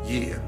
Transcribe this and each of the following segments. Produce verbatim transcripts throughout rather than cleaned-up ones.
Yeah.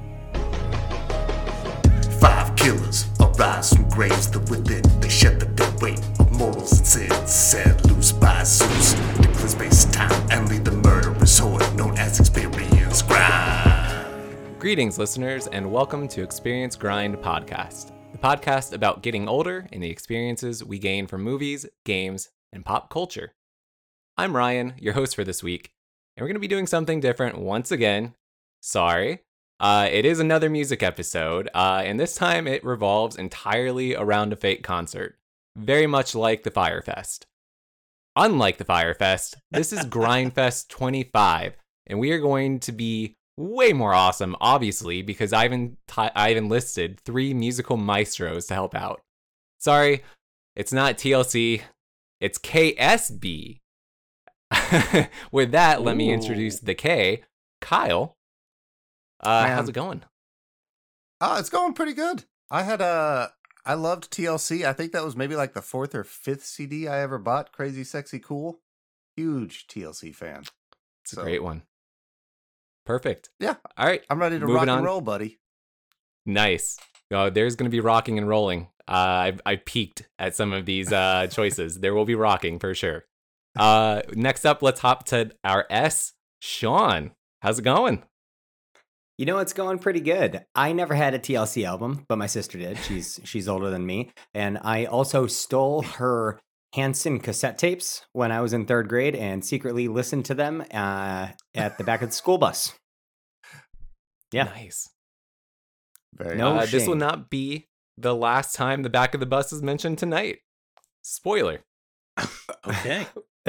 Five killers arise from graves that within. They shed the dead weight of morals and sins. Set loose by Zeus. They clear space time and lead the murderous horde known as Experience Grind. Greetings, listeners, and welcome to Experience Grind Podcast, the podcast about getting older and the experiences we gain from movies, games, and pop culture. I'm Ryan, your host for this week, and we're going to be doing something different once again. Sorry. Uh, it is another music episode, uh, and this time it revolves entirely around a Fate concert, very much like the Fyre Fest. Unlike the Fyre Fest, this is Grindfest twenty-five, and we are going to be way more awesome, obviously, because I've, en- I've enlisted three musical maestros to help out. Sorry, it's not T L C, it's K S B. With that, let Ooh. me introduce the K, Kyle. Uh, how's it going? Uh, it's going pretty good. I had a, I loved T L C. I think that was maybe like the fourth or fifth C D I ever bought. Crazy, Sexy, Cool. Huge T L C fan. It's so. a great one. Perfect. Yeah. All right. I'm ready to Moving rock on. and roll, buddy. Nice. Oh, there's going to be rocking and rolling. Uh, I I peaked at some of these uh, choices. There will be rocking for sure. Uh, next up, let's hop to our S. Sean, how's it going? You know, it's going pretty good. I never had a T L C album, but my sister did. She's she's older than me. And I also stole her Hanson cassette tapes when I was in third grade and secretly listened to them uh, at the back of the school bus. Yeah. Nice. Very no, uh, This will not be the last time the back of the bus is mentioned tonight. Spoiler. Okay.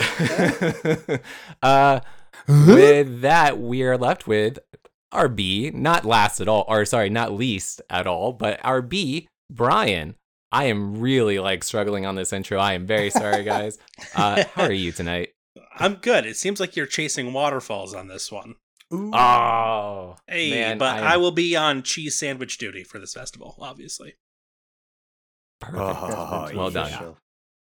uh, with that, we are left with our B, not last at all, or sorry, not least at all, but our B, Brian. I am really like struggling on this intro. I am very sorry, guys. Uh, how are you tonight? I'm good. It seems like you're chasing waterfalls on this one. Ooh. Oh, hey, man, but I, I will be on cheese sandwich duty for this festival, obviously. Perfect. Oh, well yeah. done.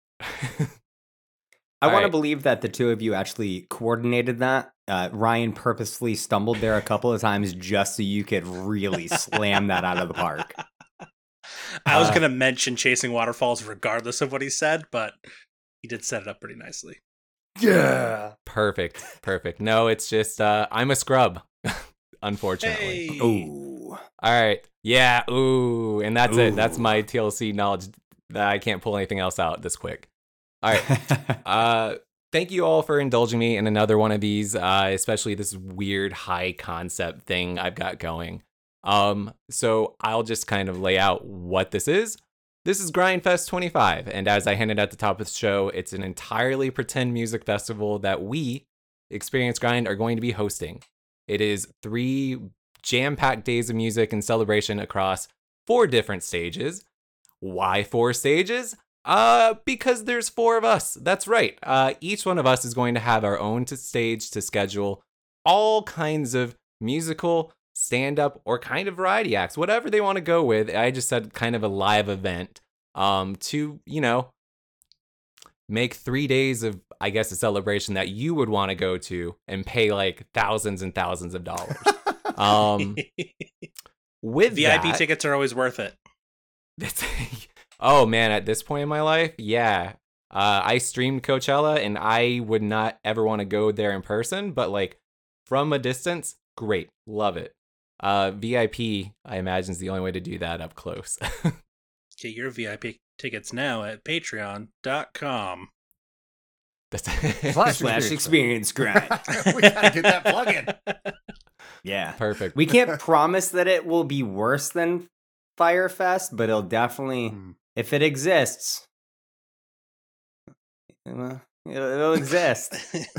I want right. to believe that the two of you actually coordinated that. Uh, Ryan purposely stumbled there a couple of times just so you could really slam that out of the park. I was Uh, going to mention chasing waterfalls regardless of what he said, but he did set it up pretty nicely. Yeah. Perfect. Perfect. No, it's just uh, I'm a scrub, unfortunately. Hey. Ooh. All right. Yeah. Ooh. And that's Ooh. it. That's my T L C knowledge. That I can't pull anything else out this quick. All right. uh, thank you all for indulging me in another one of these, uh, especially this weird high concept thing I've got going. Um, so I'll just kind of lay out what this is. This is Grindfest twenty-five, and as I hinted at the top of the show, it's an entirely pretend music festival that we, Experience Grind, are going to be hosting. It is three jam-packed days of music and celebration across four different stages. Why four stages? Uh, because there's four of us. That's right. Uh, each one of us is going to have our own to stage to schedule all kinds of musical, stand-up, or kind of variety acts, whatever they want to go with. I just said kind of a live event um, to, you know, make three days of, I guess, a celebration that you would want to go to and pay like thousands and thousands of dollars. um, with V I P that, tickets are always worth it. Oh man, at this point in my life, yeah. Uh, I streamed Coachella and I would not ever want to go there in person, but like from a distance, great. Love it. Uh, V I P, I imagine, is the only way to do that up close. Get your V I P tickets now at patreon dot com. That's Slash, slash experience grind. We gotta get that plug in. Yeah. Perfect. We can't promise that it will be worse than Fyre Fest, but it'll definitely, Hmm. if it exists, well, it'll, it'll exist.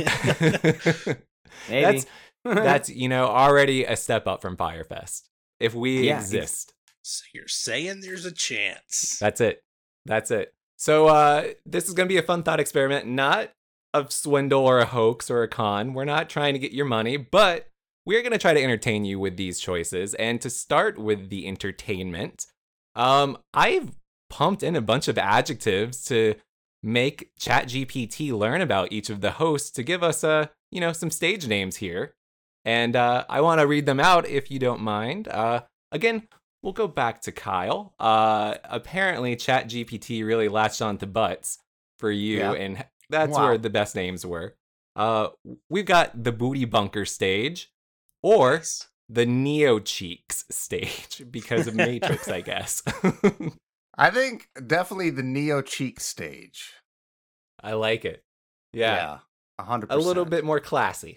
Maybe. That's that's you know already a step up from Fyre Fest. If we Yeah, exist. So you're saying there's a chance. That's it. That's it. So uh, this is going to be a fun thought experiment, not a swindle or a hoax or a con. We're not trying to get your money, but we're going to try to entertain you with these choices. And to start with the entertainment, um, I've pumped in a bunch of adjectives to make ChatGPT learn about each of the hosts to give us, uh, you know, some stage names here. And uh, I want to read them out if you don't mind. Uh, again, we'll go back to Kyle. Uh, apparently, ChatGPT really latched on to butts for you, Yeah. and that's Wow. where the best names were. Uh, we've got the Booty Bunker stage, or Nice. the Neo Cheeks stage, because of Matrix, I guess. I think definitely the Neo Cheek stage. I like it. Yeah, A hundred a percent. little bit more classy.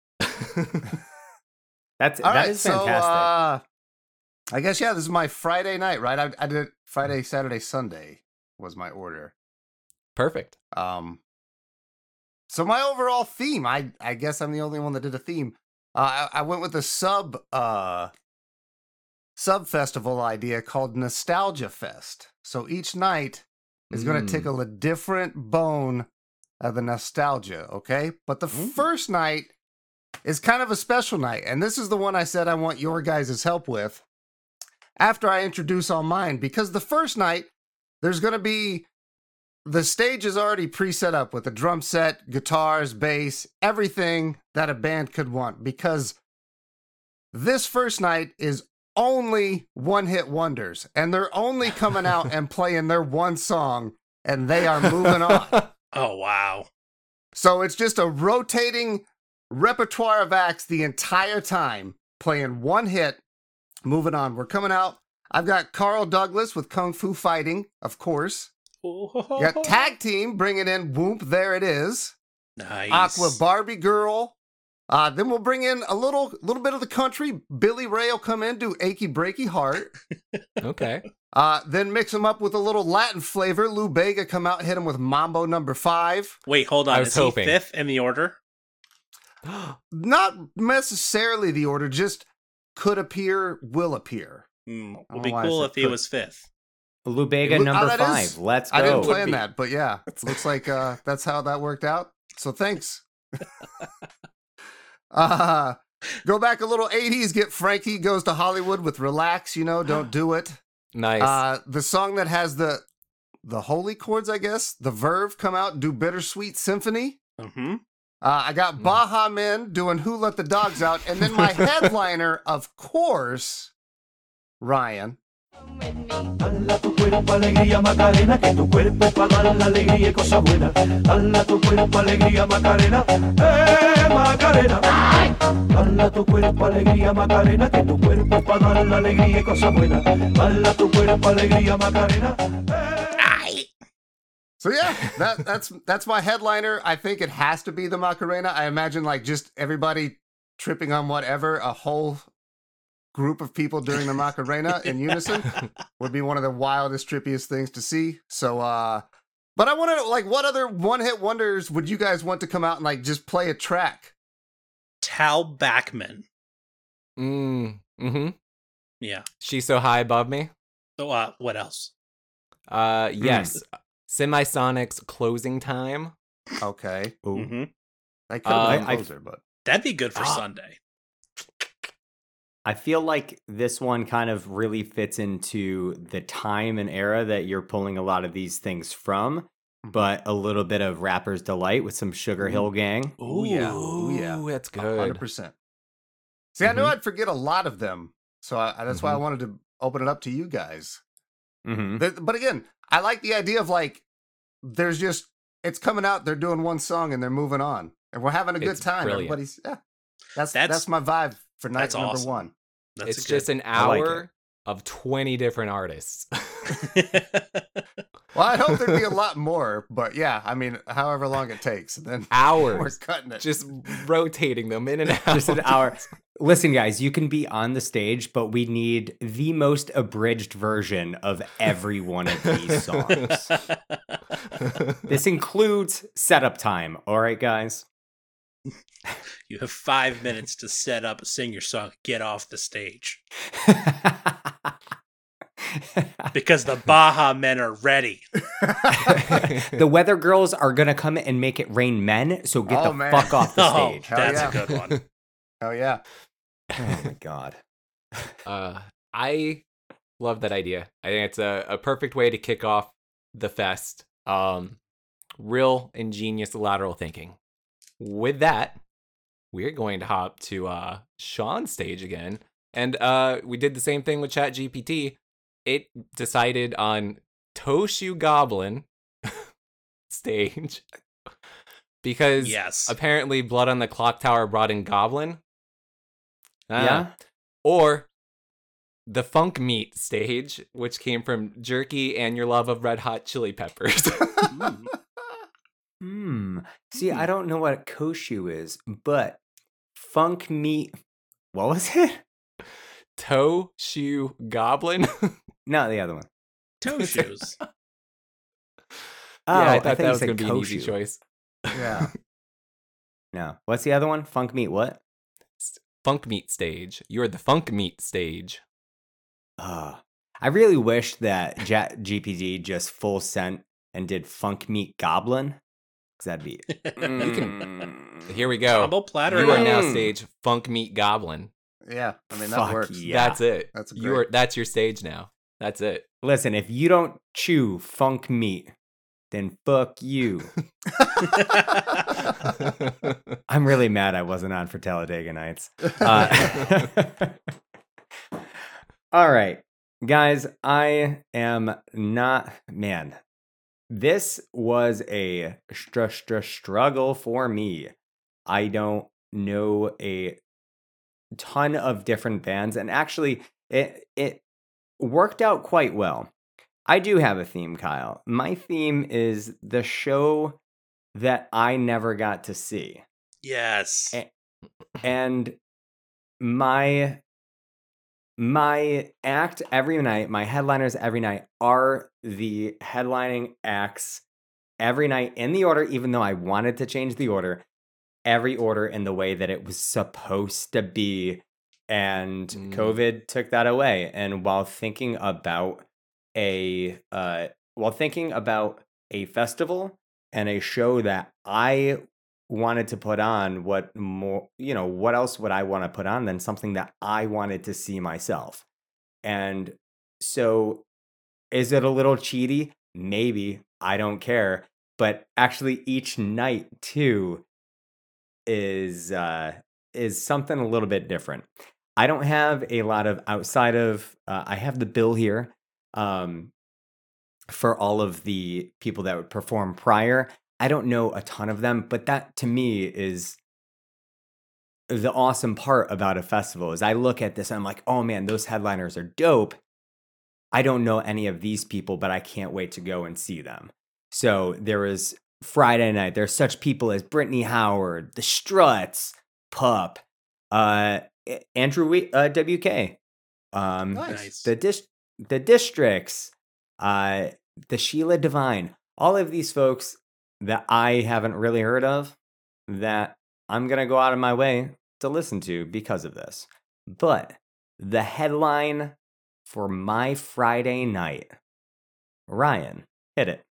That's All that right, is so fantastic. uh, I guess yeah, this is my Friday night, right? I, I did it Friday, Saturday, Sunday was my order. Perfect. Um, so my overall theme, I I guess I'm the only one that did a theme. Uh, I, I went with a sub uh sub festival idea called Nostalgia Fest. So each night is going Mm. to tickle a different bone of the nostalgia. Okay, but the Mm. first night is kind of a special night, and this is the one I said I want your guys' help with after I introduce all mine, because the first night there's going to be the stage is already pre-set up with a drum set, guitars, bass, everything that a band could want, because this first night is only one-hit wonders, and they're only coming out and playing their one song, and they are moving on. Oh, wow. So it's just a rotating repertoire of acts the entire time, playing one hit, moving on. We're coming out. I've got Carl Douglas with Kung Fu Fighting, of course. Oh, Got Tag Team bringing in Whoomp, There It Is. Nice. Aqua Barbie Girl. Uh, then we'll bring in a little little bit of the country. Billy Ray will come in, do Achy Breaky Heart. Okay. Uh, then mix them up with a little Latin flavor. Lou Bega come out and hit him with Mambo number five. Wait, hold on. I was Is hoping. he fifth in the order? Not necessarily the order, just could appear, will appear. Hmm, don't would be know why I cool said if he could. was fifth. Lubega Lu- number oh, that five. is- Let's go. I didn't Would plan be. that, but yeah, looks like uh, that's how that worked out. So thanks. uh, go back a little eighties, get Frankie Goes to Hollywood with Relax, you know, Don't Do It. Nice. Uh, the song that has the the holy chords, I guess, the Verve come out and do Bittersweet Symphony. Mm-hmm. Uh, I got Baha Men doing Who Let the Dogs Out. And then my headliner, of course, Ryan. Dala tu cuerpo alegría Macarena, que tu cuerpo es para dar la alegría y cosas buenas. Dala tu cuerpo alegría Macarena, eh Macarena. Dala tu cuerpo alegría Macarena, que tu cuerpo es para dar la alegría y cosas buenas. Dala tu cuerpo alegría Macarena. So yeah, that that's that's my headliner. I think it has to be the Macarena. I imagine like just everybody tripping on whatever, a whole group of people doing the Macarena in unison would be one of the wildest, trippiest things to see. So uh but I wanted to, like, what other one-hit wonders would you guys want to come out and like just play a track? Tal Bachman. mm, mm-hmm. Yeah. She's So High Above Me. So, uh, what else? Uh, yes. Semisonic's Closing Time. Okay. Ooh. Mm-hmm. I could have Um, been I- closer, but That'd be good for Ah. Sunday. I feel like this one kind of really fits into the time and era that you're pulling a lot of these things from, but a little bit of Rapper's Delight with some Sugar Hill Gang. Ooh, yeah. Ooh, yeah. Ooh, that's one hundred good. percent. See, I knew Mhm. I'd forget a lot of them. So I, that's why I Mhm. wanted to open it up to you guys. Mm-hmm. There- But again, I like the idea of like, there's just, it's coming out, they're doing one song and they're moving on. And we're having a good It's time. brilliant. Everybody's, yeah. That's, That's- that's my vibe for night that's number awesome. one. That's It's a good- just an I like hour of twenty different artists. Well, I hope there'd be a lot more, but yeah, I mean, however long it takes, and then we're Hours. cutting it. Just rotating them in and out. Just an hour. Listen, guys, you can be on the stage, but we need the most abridged version of every one of these songs. This includes setup time. All right, guys? You have five minutes to set up, sing your song, get off the stage. Because the Baja Men are ready. The Weather Girls are going to come and make it rain men, so get Oh, the man. fuck off the Oh, stage. Hell that's yeah. a good one. Oh, yeah. Oh, my God. Uh, I love that idea. I think it's a, a perfect way to kick off the fest. Um, real ingenious lateral thinking. With that, we're going to hop to uh, Sean's stage again. And uh, we did the same thing with ChatGPT. It decided on Toshu Goblin stage because Yes. apparently Blood on the Clock Tower brought in Goblin. Uh, Yeah. Or the Funk Meat stage, which came from Jerky and your love of Red Hot Chili Peppers. Mm. Hmm. See, I don't know what Koshu is, but Funk Meat. What was it? Toshu Goblin. No, the other one. Toe shoes. Oh, yeah, I thought you that was said going to be an easy Koshu. choice. Yeah. No. What's the other one? Funk Meat what? Funk Meat stage. You're the Funk Meat stage. Uh, I really wish that G P T just full sent and did Funk Meat Goblin. Because that'd be. You can- Mm. Here we go. Combo platter. You are night. now Mm. stage Funk Meat Goblin. Yeah. I mean, that Fuck works. yeah. That's it. That's you are. great. That's your stage now. That's it. Listen, if you don't chew Funk Meat, then fuck you. I'm really mad I wasn't on for Talladega Nights. Uh, all right, guys, I am not, man, this was a str- str- struggle for me. I don't know a ton of different bands, and actually, it it worked out quite well. I do have a theme, Kyle. My theme is the show that I never got to see. Yes. Eh. And my my act every night, my headliners every night are the headlining acts every night in the order, even though I wanted to change the order, every order in the way that it was supposed to be. And Mm. COVID took that away. And while thinking about a uh while thinking about a festival and a show that I wanted to put on, what more, you know, what else would I want to put on than something that I wanted to see myself? And so is it a little cheaty? Maybe. I don't care. But actually each night too is uh is something a little bit different. I don't have a lot of outside of uh, I have the bill here um for all of the people that would perform prior. I don't know a ton of them, but that to me is the awesome part about a festival is I look at this and I'm like, oh man, those headliners are dope. I don't know any of these people, but I can't wait to go and see them. So there was Friday night. There's such people as Brittany Howard, The Struts, Pup, uh, Andrew we- uh, W K, um, Nice. the dis- the Districts, uh, the Sheila Divine, all of these folks that I haven't really heard of that I'm going to go out of my way to listen to because of this. But the headline for my Friday night, Ryan, hit it.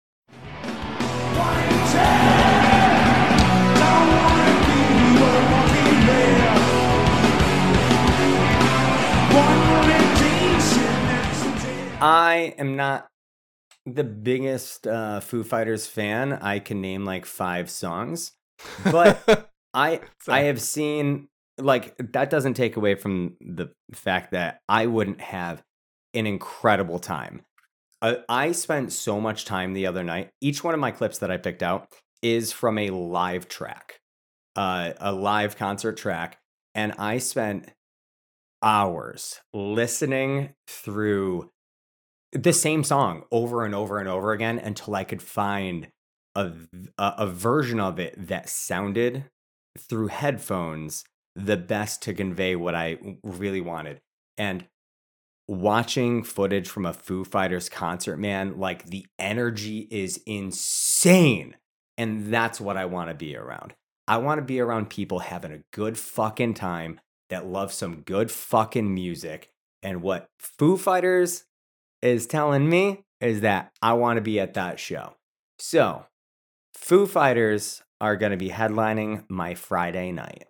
I am not the biggest uh, Foo Fighters fan. I can name like five songs, but I So- I have seen, like, that doesn't take away from the fact that I wouldn't have an incredible time. Uh, I spent so much time the other night. Each one of my clips that I picked out is from a live track, uh, a live concert track, and I spent hours listening through the same song over and over and over again until I could find a, a, a version of it that sounded through headphones the best to convey what I really wanted. And watching footage from a Foo Fighters concert, man, like the energy is insane. And that's what I want to be around. I want to be around people having a good fucking time that love some good fucking music. And what Foo Fighters is telling me is that I want to be at that show. So, Foo Fighters are going to be headlining my Friday night.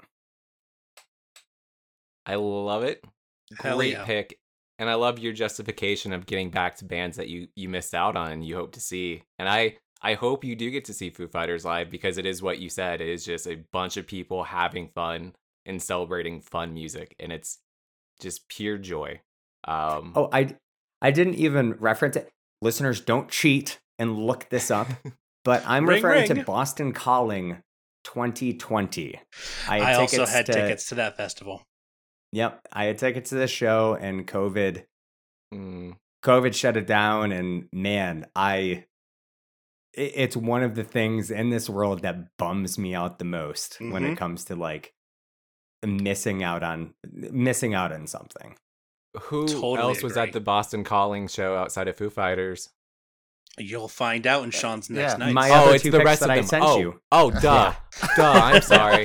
I love it. Hell Great yeah. pick. And I love your justification of getting back to bands that you you missed out on and you hope to see. And I I hope you do get to see Foo Fighters live because it is what you said. It is just a bunch of people having fun in celebrating fun music, and it's just pure joy. Um, Oh, I I didn't even reference it. Listeners, don't cheat and look this up. But I'm Ring, referring ring. to Boston Calling twenty twenty. I, had also tickets had to- tickets to that festival. Yep, I had tickets to the show, and COVID mm, COVID shut it down. And man, I it- it's one of the things in this world that bums me out the most when Mhm. it comes to like missing out on missing out on something. who Totally else was agree. at the Boston Calling show outside of Foo Fighters? You'll find out in Sean's next Yeah. night. My oh, other it's two the picks rest that of I them. sent oh, you. oh, duh, duh. I'm sorry.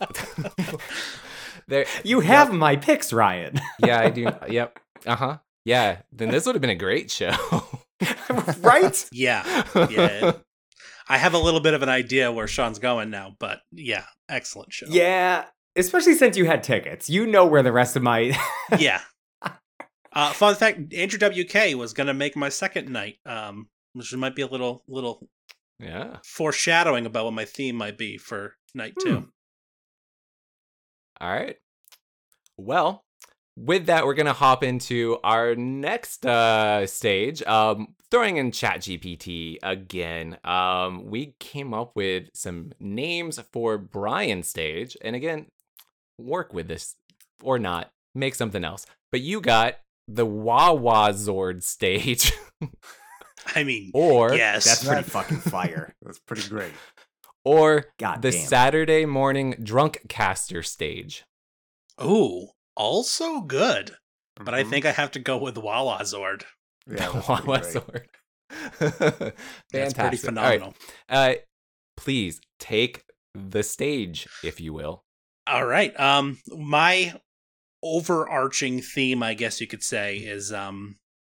there, You have my picks, Ryan. yeah, I do. Yep. Uh huh. Yeah. Then this would have been a great show. Right? yeah, yeah. I have a little bit of an idea where Sean's going now, but yeah, excellent show. Yeah, especially since you had tickets. You know where the rest of my yeah. Uh, fun fact: Andrew W K was going to make my second night, um, which might be a little little Yeah. foreshadowing about what my theme might be for night two. Hmm. All right. Well, with that, we're gonna hop into our next uh, stage. Um, throwing in ChatGPT again. Um, we came up with some names for Brian's stage, and again, work with this or not, make something else. But you got the Wawa Zord stage, I mean, or yes, That's pretty fucking fire. That's pretty great. or God the damn. Saturday morning drunk caster stage. ooh, also good. But I Mhm. think I have to go with Wawa Zord. yeah, that's Wawa pretty great. Zord. Fantastic. That's pretty All right. phenomenal. Uh, please take the stage, if you will. All right. Um, my overarching theme, I guess you could say, is um,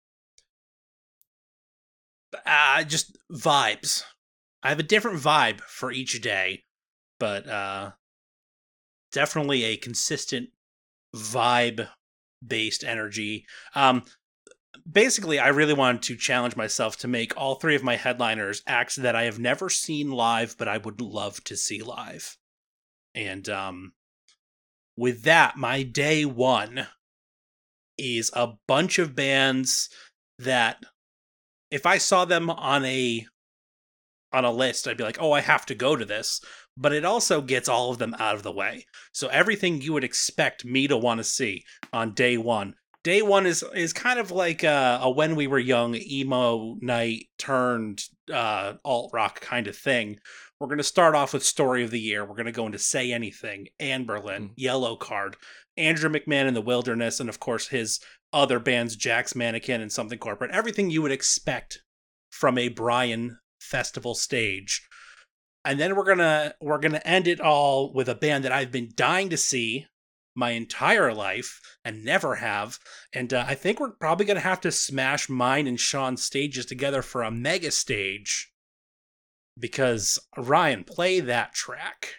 uh, just vibes. I have a different vibe for each day, but uh, definitely a consistent vibe-based energy. Um, basically, I really wanted to challenge myself to make all three of my headliners acts that I have never seen live, but I would love to see live. And um, with that, my day one is a bunch of bands that if I saw them on a on a list, I'd be like, oh, I have to go to this. But it also gets all of them out of the way. So everything you would expect me to want to see on day one. Day one is is kind of like a, a When We Were Young emo night turned uh, alt rock kind of thing. We're going to start off with Story of the Year. We're going to go into Say Anything, Anberlin, Mm. Yellow Card, Andrew McMahon in the Wilderness, and of course his other bands, Jack's Mannequin and Something Corporate. Everything you would expect from a Brian festival stage. And then we're gonna we're gonna end it all with a band that I've been dying to see my entire life and never have. And uh, I think we're probably gonna have to smash mine and Sean's stages together for a mega stage. Because Ryan, play that track.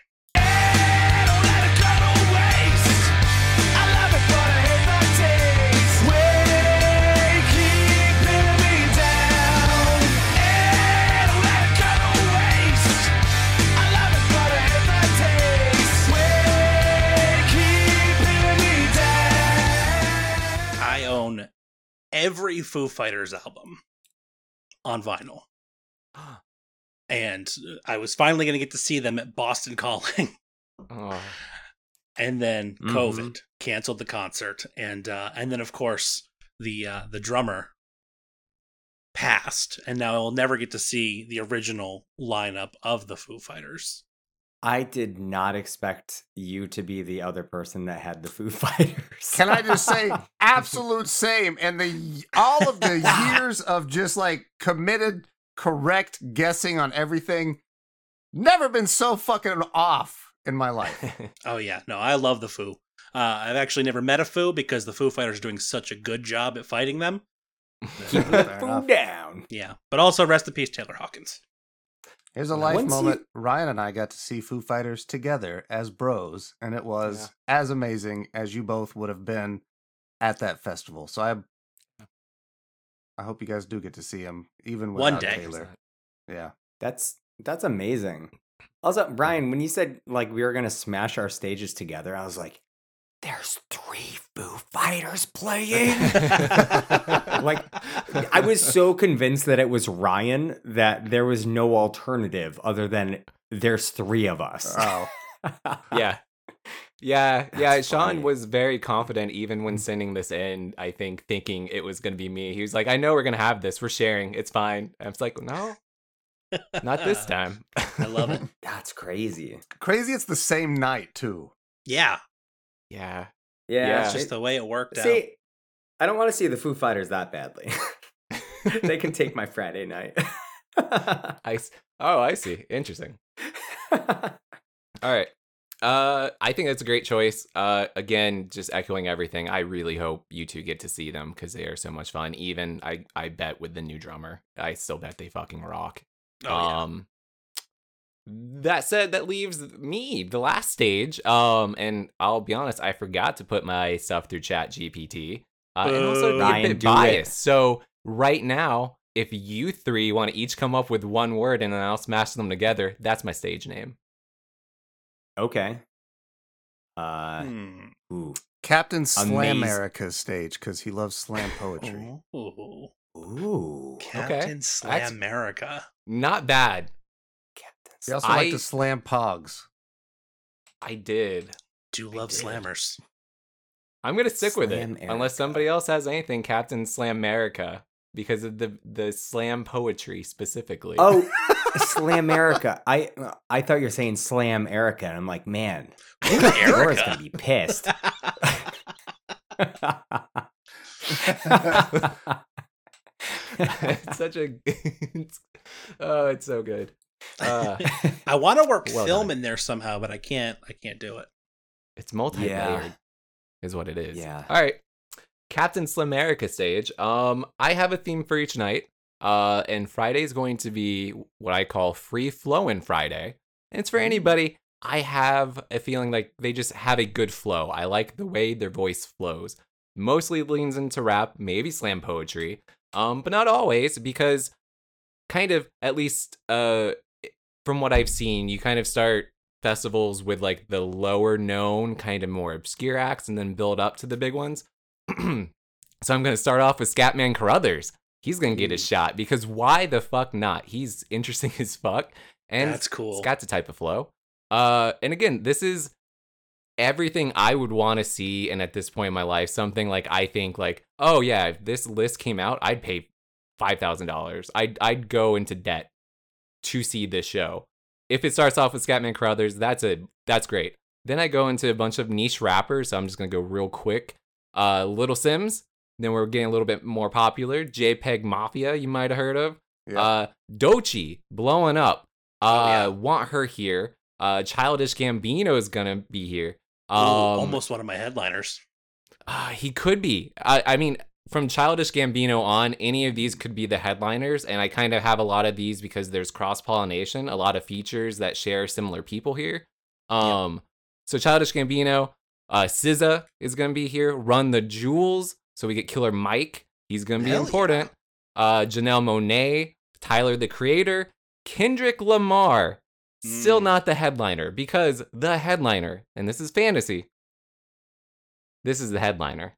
I own every Foo Fighters album on vinyl. And I was finally going to get to see them at Boston Calling. Oh, And then Mhm. COVID canceled the concert. And uh, and then, of course, the uh, the drummer passed. And now I'll never get to see the original lineup of the Foo Fighters. I did not expect you to be the other person that had the Foo Fighters. Can I just say, absolute same. And the all of the years of just like committed, correct guessing on everything, never been so fucking off in my life. Oh, yeah. No, I love the Foo. Uh, I've actually never met a Foo because the Foo Fighters are doing such a good job at fighting them. Keep Fair the Foo enough. down. Yeah. But also, rest in peace, Taylor Hawkins. Here's a life Once you- moment. Ryan and I got to see Foo Fighters together as bros, and it was as amazing as you both would have been at that festival. So I, I hope you guys do get to see him, even One without day. Taylor. Yeah, That's that's amazing. Also, Brian, when you said like we were gonna smash our stages together, I was like, "There's three Foo Fighters playing." Like, I was so convinced that it was Ryan that there was no alternative other than there's three of us. Oh, Yeah. Yeah, yeah. That's Sean funny. was very confident even when sending this in, I think, thinking it was going to be me. He was like, I know we're going to have this. We're sharing. It's fine. I was like, no, not this time. I love it. That's crazy. crazy! It's the same night too. Yeah, Yeah. Yeah, Yeah. it's they- just the way it worked out. see, I don't want to see the Foo Fighters that badly. They can take my Friday night. I, s- oh, I see. Interesting. All right. Uh, I think that's a great choice. Uh, again, just echoing everything. I really hope you two get to see them because they are so much fun. Even I, I bet with the new drummer, I still bet they fucking rock. Oh, yeah. Um, that said, that leaves me the last stage. Um, and I'll be honest, I forgot to put my stuff through Chat G P T. Uh, and also Boo. be a Ryan, bit do it. biased. So right now, if you three want to each come up with one word and then I'll smash them together, that's my stage name. Okay. Uh, Hmm. ooh. Captain Slam Amazing. America's stage because he loves slam poetry. Ooh. Ooh. Captain Slam That's- America. Not bad. Captain He also I- liked to slam pogs. I did. Do love did. slammers. I'm gonna stick with it Slam unless Erica. somebody else has anything. Captain Slam America because of the the slam poetry specifically. Oh, Slam Erica. I I thought you were saying Slam Erica, and I'm like, man, Laura's Erica? gonna be pissed. It's such a. It's, oh, it's so good. Uh, I want to work Well film done. in there somehow, but I can't. I can't do it. it's multi-layered, Yeah. is what it is. Yeah. All right, Captain Slam America stage. Um, I have a theme for each night. Uh, and Friday is going to be what I call free flowing Friday. And it's for anybody. I have a feeling like they just have a good flow. I like the way their voice flows. Mostly leans into rap, maybe slam poetry. Um, but not always, because kind of, at least uh from what I've seen, you kind of start festivals with like the lower known, kind of more obscure acts and then build up to the big ones. So I'm going to start off with Scatman Carruthers. He's going to get his shot because why the fuck not? He's interesting as fuck. And That's cool. Scott's a type of flow. Uh, and again, this is everything I would want to see. And at this point in my life, something like I think like, oh yeah, if this list came out, I'd pay five thousand dollars. I'd, I'd go into debt to see this show. If it starts off with Scatman Carruthers, that's a that's great. Then I go into a bunch of niche rappers. So I'm just gonna go real quick. Uh, Little Sims. Then we're getting a little bit more popular. JPEG Mafia, you might have heard of. Yeah. Uh, Doechii blowing up. Uh, Oh, yeah. Want Her Here. Uh, Childish Gambino is gonna be here. Ooh, Um, almost one of my headliners. uh, he could be. I, I mean, from Childish Gambino on, any of these could be the headliners, and I kind of have a lot of these because there's cross pollination, a lot of features that share similar people here. Um, so Childish Gambino, uh, S Z A is gonna be here. Run the Jewels, so we get Killer Mike. He's gonna be Hell yeah. important. Uh, Janelle Monáe, Tyler the Creator, Kendrick Lamar. Still Mm. not the headliner because the headliner, and this is fantasy. This is the headliner.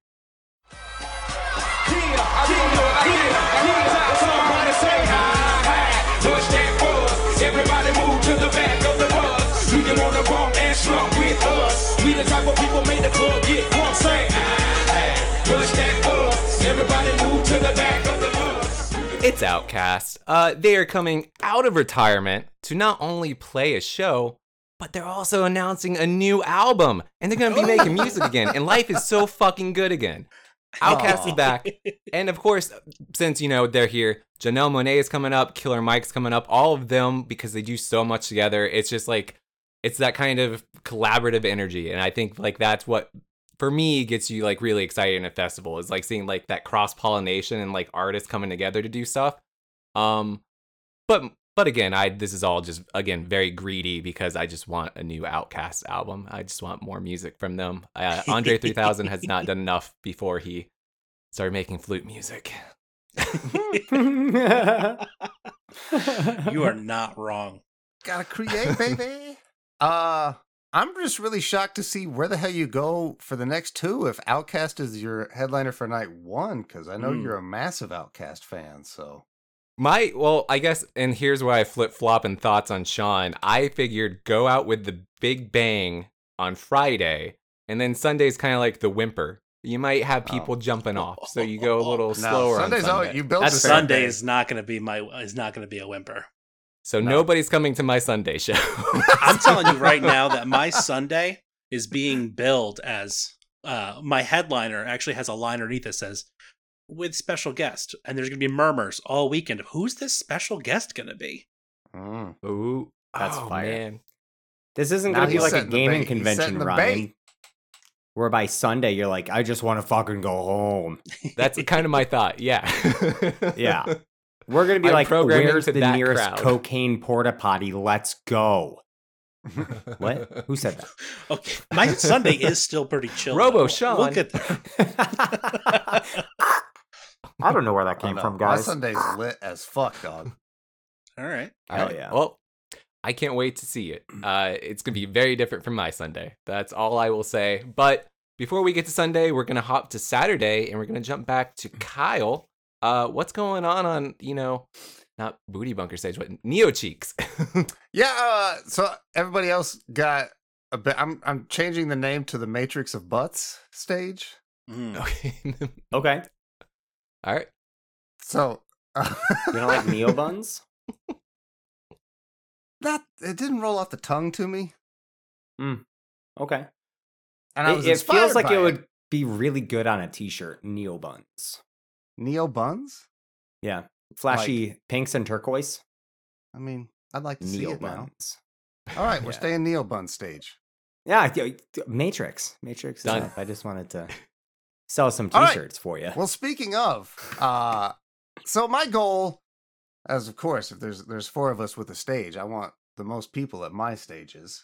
Everybody move to the back of the bus. We can wanna bump and slump with us. We the type of people make the club get drunk. Say, ah, push that bus. Everybody move to the back of the bus. It's Outkast. Uh, they are coming out of retirement to not only play a show, but they're also announcing a new album, and they're gonna be making music again. And life is so fucking good again. Outkast is back, and of course, since you know they're here, Janelle Monáe is coming up, Killer Mike's coming up. All of them, because they do so much together. It's just like it's that kind of collaborative energy, and I think like that's what for me gets you like really excited in a festival is like seeing like that cross pollination and like artists coming together to do stuff. Um, but but again, I this is all just again very greedy because I just want a new Outkast album. I just want more music from them. Uh, Andre three thousand has not done enough before he started making flute music. You are not wrong. Gotta create, baby. Uh, I'm just really shocked to see where the hell you go for the next two if Outkast is your headliner for night one, because I know Mm. you're a massive Outkast fan, so. My, well, I guess, and here's where I flip flop in thoughts on Sean. I figured go out with the big bang on Friday, and then Sunday's kind of like the whimper. You might have people Oh. jumping off, so you go a little No, slower Sunday's on all Sunday. you build That's the fair. Sunday Sunday. is not going to be my is not going to be a whimper. So No. nobody's coming to my Sunday show. I'm telling you right now that my Sunday is being billed as uh, my headliner actually has a line underneath that says with special guest, and there's going to be murmurs all weekend. Who's this special guest going to be? Mm. Ooh, That's oh, fire. man. This isn't Now going to be he's like a setting the gaming bait. He's convention, setting the Ryan. bait. Where by Sunday you're like, I just want to fucking go home. That's kind of my thought. Yeah. Yeah. We're gonna be I'm like, programming where's to the that nearest crowd. cocaine porta potty? Let's go. What? Who said that? Okay, my Sunday is still pretty chill. Robo though. Sean. We'll get there. I don't know where that Oh, came no. from, My guys. Sunday's lit as fuck, dog. All right. All Hell right. yeah. Well, I can't wait to see it. Uh, it's going to be very different from my Sunday. That's all I will say. But before we get to Sunday, we're going to hop to Saturday and we're going to jump back to Kyle. Uh, what's going on on, you know, not Booty Bunker stage, but Neo Cheeks? Yeah, uh, so everybody else got a bit. I'm I'm changing the name to the Matrix of Butts stage. Mm. Okay. Okay. All right. So uh, You don't like Neo buns? that it didn't roll off the tongue to me, Okay. and I It, was it inspired feels like by it would be really good on a t-shirt. Neo buns. Neo buns. Yeah. Flashy pinks and turquoise. I mean, I'd like to see Neo it now. buns. All right, we're Yeah. staying Neo bun stage. Yeah, I th- Matrix. Matrix is Done. up. I just wanted to sell some All right. t-shirts for you. Well, speaking of, uh, so my goal, as of course, if there's there's four of us with a stage, I want the most people at my stages,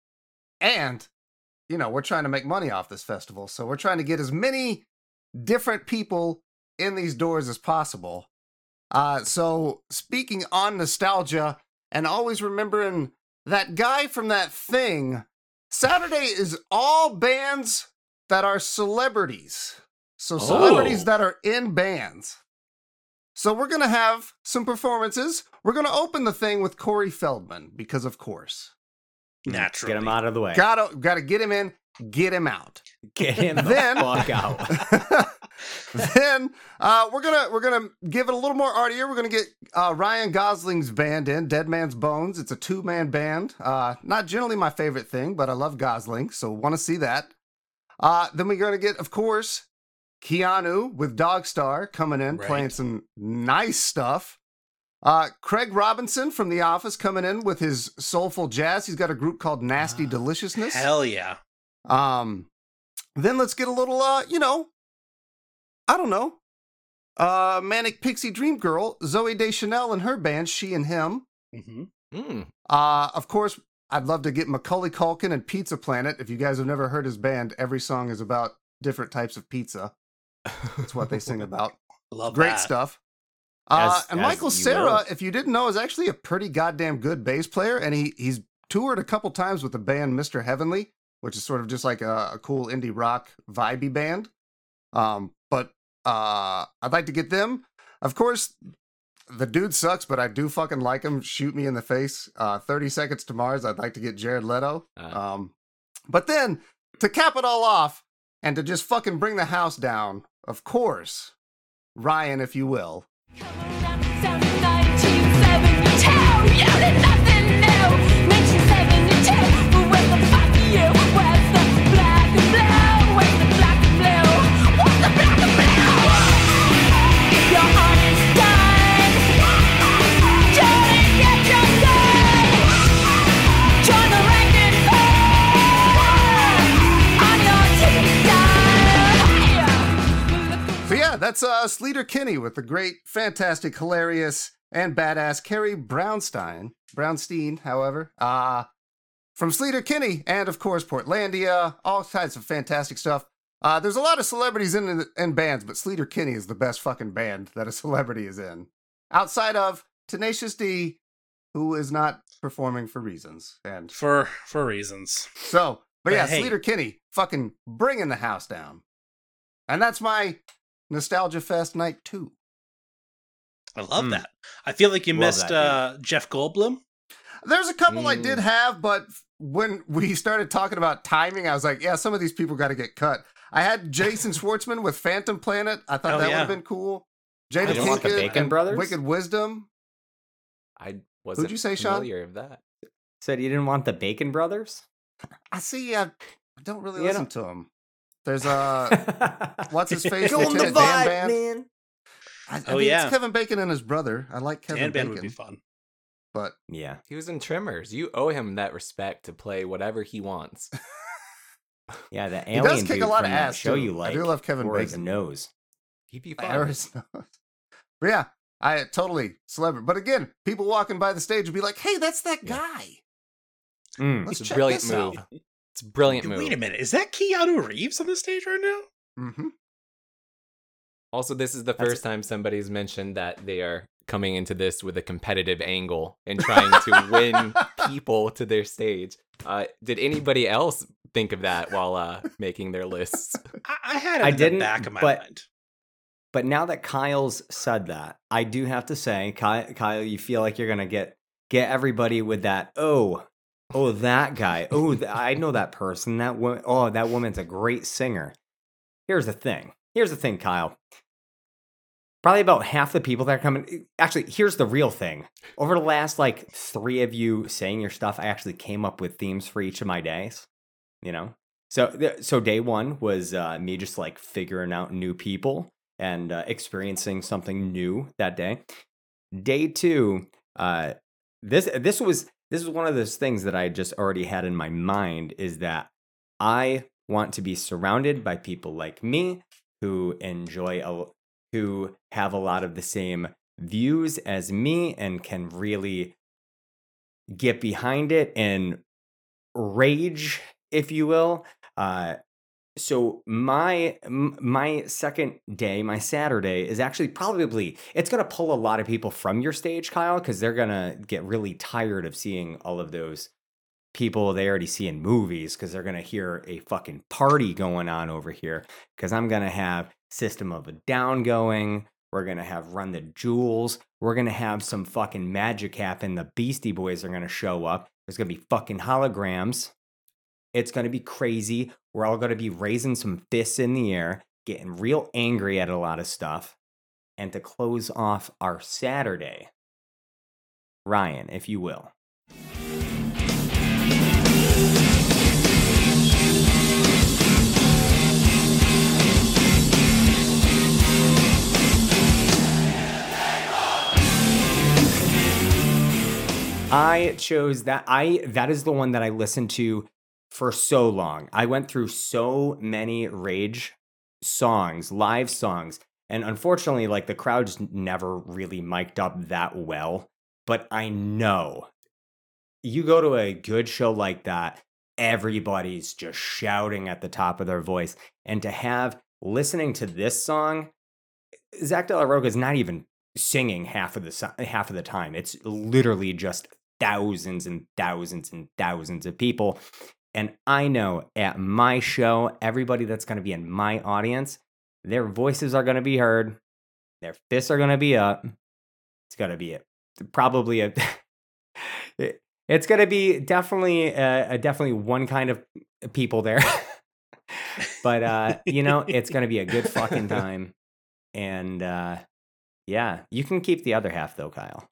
and you know we're trying to make money off this festival, so we're trying to get as many different people in these doors as possible. Uh, so speaking on nostalgia and always remembering that guy from that thing, Saturday is all bands that are celebrities. So celebrities Oh. that are in bands. So we're going to have some performances. We're going to open the thing with Corey Feldman because of course. Naturally. Get him out of the way. Gotta, gotta get him in, get him out. Get him the Then- fuck out. Then uh, we're gonna we're gonna give it a little more artier. We're gonna get uh, Ryan Gosling's band in, Dead Man's Bones. It's a two man band. Uh, not generally my favorite thing, but I love Gosling, so want to see that. Uh, then we're gonna get, of course, Keanu with Dogstar coming in, Right. playing some nice stuff. Uh, Craig Robinson from The Office coming in with his soulful jazz. He's got a group called Nasty Ah, Deliciousness. Hell yeah. Um, then let's get a little, uh, you know, I don't know, uh, Manic Pixie Dream Girl, Zoe Deschanel and her band, She and Him. hmm Mm. Uh, of course, I'd love to get Macaulay Culkin and Pizza Planet. If you guys have never heard his band, every song is about different types of pizza. That's what they sing about. Love Great that. stuff. Uh, As- and as Michael you Cera, will. if you didn't know, is actually a pretty goddamn good bass player, and he he's toured a couple times with the band Mister Heavenly, which is sort of just like a, a cool indie rock vibey band. Um, but uh, I'd like to get them. Of course, the dude sucks, but I do fucking like him. Shoot me in the face. Uh, thirty Seconds to Mars. I'd like to get Jared Leto. Uh. Um, but then to cap it all off and to just fucking bring the house down, of course, Ryan, if you will. So yeah, that's uh, Sleater Kinney with the great, fantastic, hilarious, and badass Carrie Brownstein. Brownstein, however. Uh, from Sleater Kinney, and of course Portlandia, all types of fantastic stuff. Uh, there's a lot of celebrities in in bands, but Sleater Kinney is the best fucking band that a celebrity is in. Outside of Tenacious D, who is not performing for reasons. And For for reasons. so, but, But yeah, hey. Sleater Kinney fucking bringing the house down. And that's my Nostalgia Fest night two. I love Mm. that. I feel like you Love missed that, uh, Jeff Goldblum. There's a couple I Mm. did have, but when we started talking about timing, I was like, yeah, some of these people got to get cut. I had Jason Schwartzman with Phantom Planet. I thought Oh, that would yeah. have been cool. You Jada didn't want the Pinkett Bacon and Brothers? Wicked Wisdom. I wasn't you say, Sean? familiar of that. Said you didn't want the Bacon Brothers? I see. I, I don't really You listen know- to them. There's uh, what's his face? Go on the Lieutenant Dan vibe, Band. man. I, I Oh, mean, yeah. it's Kevin Bacon and his brother. I like Kevin Dan Band Bacon, would be fun. but Yeah. He was in Tremors. You owe him that respect to play whatever he wants. Yeah, the He alien does kick dude a lot from of that ass, show too. you I like. do love Kevin or his Bacon. nose. He'd be I fun. always know. But yeah, I totally celebrity. But again, people walking by the stage would be like, "Hey, that's that Yeah. guy. Mm. Let's It's a check brilliant this move. out." It's a brilliant move. Wait a minute. Is that Keanu Reeves on the stage right now? Mm-hmm. Also, this is the That's first time somebody's mentioned that they are coming into this with a competitive angle and trying to win people to their stage. Uh, did anybody else think of that while uh, making their lists? I, I had it I in didn't, the back of my but- mind. But now that Kyle's said that, I do have to say, Kyle, Kyle you feel like you're gonna get get everybody with that. Oh, oh, that guy. Oh, th- I know that person. That wo- Oh, that woman's a great singer. Here's the thing. Here's the thing, Kyle. Probably about half the people that are coming. Actually, here's the real thing. Over the last like three of you saying your stuff, I actually came up with themes for each of my days. You know, so th- so day one was uh, me just like figuring out new people and uh, experiencing something new that day. Day two, uh, this this was this is one of those things that I just already had in my mind, is that I want to be surrounded by people like me who enjoy a, who have a lot of the same views as me and can really get behind it and rage, if you will. Uh, so my m- my second day, my Saturday, is actually probably, it's gonna pull a lot of people from your stage, Kyle, because they're gonna get really tired of seeing all of those people they already see in movies, because they're gonna hear a fucking party going on over here. Because I'm gonna have System of a Down going. We're gonna have Run the Jewels. We're gonna have some fucking magic happen. The Beastie Boys are gonna show up. There's gonna be fucking holograms. It's gonna be crazy. We're all gonna be raising some fists in the air, getting real angry at a lot of stuff. And to close off our Saturday, Ryan, if you will. I chose that. I that is the one that I listened to for so long. I went through so many Rage songs, live songs, and unfortunately, like the crowd just never really mic'd up that well. But I know you go to a good show like that, everybody's just shouting at the top of their voice, and to have listening to this song, Zach De La Rocha is not even singing half of the so- half of the time. It's literally just thousands and thousands and thousands of people. And I know at my show, everybody that's going to be in my audience, their voices are going to be heard. Their fists are going to be up. It's going to be a, probably a, it- it's going to be definitely a, a definitely one kind of people there. But, uh, you know, it's going to be a good fucking time. And, uh, yeah, you can keep the other half though, Kyle.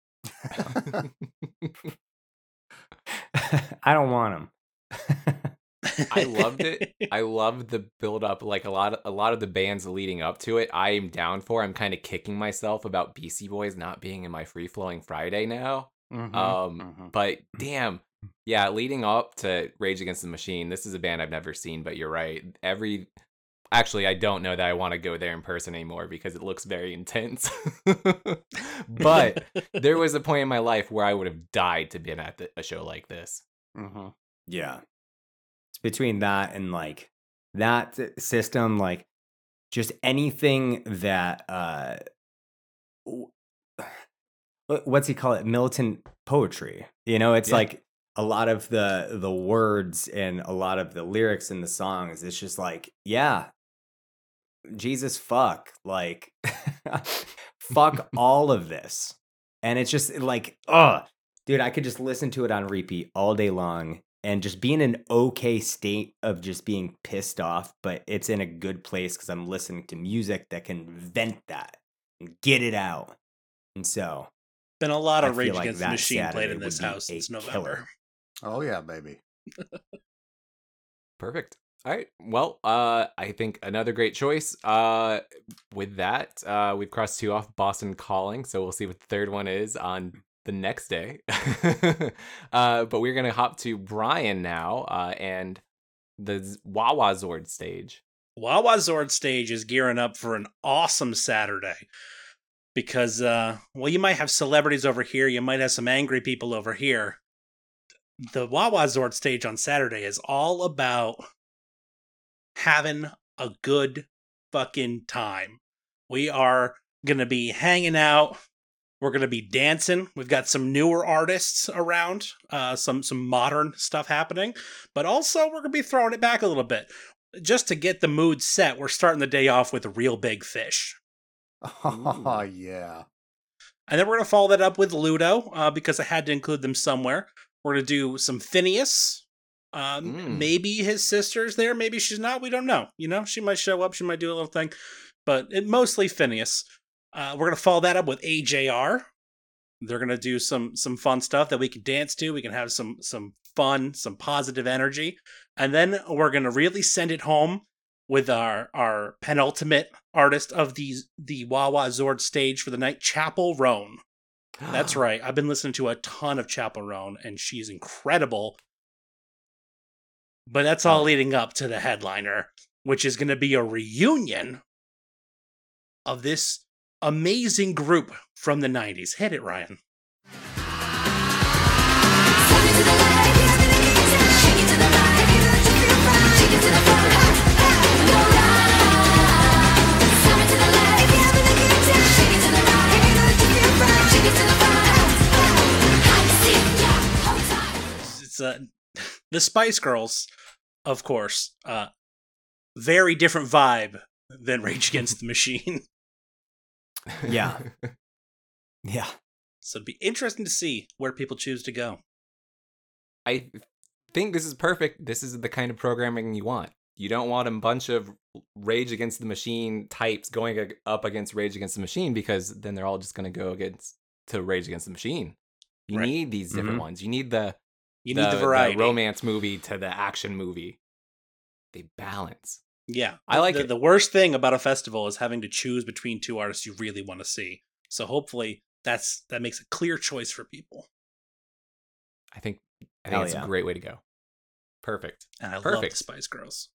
I don't want them. I loved it. I loved the build up. Like a lot of a lot of the bands leading up to it, I am down for. I'm kind of kicking myself about Beastie Boys not being in my Free Flowing Friday now. Mhm, Um, mhm. but damn, yeah, leading up to Rage Against the Machine, this is a band I've never seen. But you're right. Every actually, I don't know that I want to go there in person anymore because it looks very intense. But there was a point in my life where I would have died to be at the, a show like this. Mhm. Yeah. It's between that and like that system, like just anything that, uh, w- what's he call it? Militant poetry. You know, it's Yeah. like a lot of the the words and a lot of the lyrics in the songs. It's just like, yeah, Jesus, fuck, like, fuck all of this, and it's just like, ugh, dude, I could just listen to it on repeat all day long and just be in an okay state of just being pissed off, but it's in a good place because I'm listening to music that can vent that and get it out. And so, Been a lot I of Rage feel like Against the that Machine played Saturday in this would be house a since November. killer. Oh yeah, baby. Perfect. All right. Well, uh, I think another great choice. Uh, with that, uh, we've crossed two off. Boston Calling, so we'll see what the third one is on the next day. uh, but we're gonna hop to Brian now, uh, and the Z- Wawa Zord stage. Wawa Zord stage is gearing up for an awesome Saturday because, uh, well, you might have celebrities over here, you might have some angry people over here. The Wawa Zord stage on Saturday is all about having a good fucking time. We are going to be hanging out. We're going to be dancing. We've got some newer artists around, uh, some some modern stuff happening, but also we're going to be throwing it back a little bit. Just to get the mood set, we're starting the day off with Real Big Fish. Oh yeah. And then we're going to follow that up with Ludo, uh, because I had to include them somewhere. We're going to do some Phineas. Um, Mm. Maybe his sister's there. Maybe she's not. We don't know. You know, she might show up. She might do a little thing. But it, mostly Phineas. Uh, we're going to follow that up with A J R. They're going to do some some fun stuff that we can dance to. We can have some some fun, some positive energy. And then we're going to really send it home with our, our penultimate artist of the, the Wawa Zord stage for the night, Chapel Roan. That's right. I've been listening to a ton of Chapel Roan, and she's incredible. But that's all Oh. leading up to the headliner, which is going to be a reunion of this amazing group from the nineties. Hit it, Ryan. It's uh, the Spice Girls, of course. Uh, very different vibe than Rage Against the Machine. Yeah. Yeah. So it'd be interesting to see where people choose to go. I think this is perfect. This is the kind of programming you want. You don't want a bunch of Rage Against the Machine types going ag- up against Rage Against the Machine, because then they're all just going to go against to Rage Against the Machine. You Right. need these different Mhm. ones. You need the You need the variety. romance movie to the action movie. They balance. Yeah. I like the, it. The worst thing about a festival is having to choose between two artists you really want to see. So hopefully that's that makes a clear choice for people. I think I think Hell it's yeah. a great way to go. Perfect. And I love Perfect. the Spice Girls.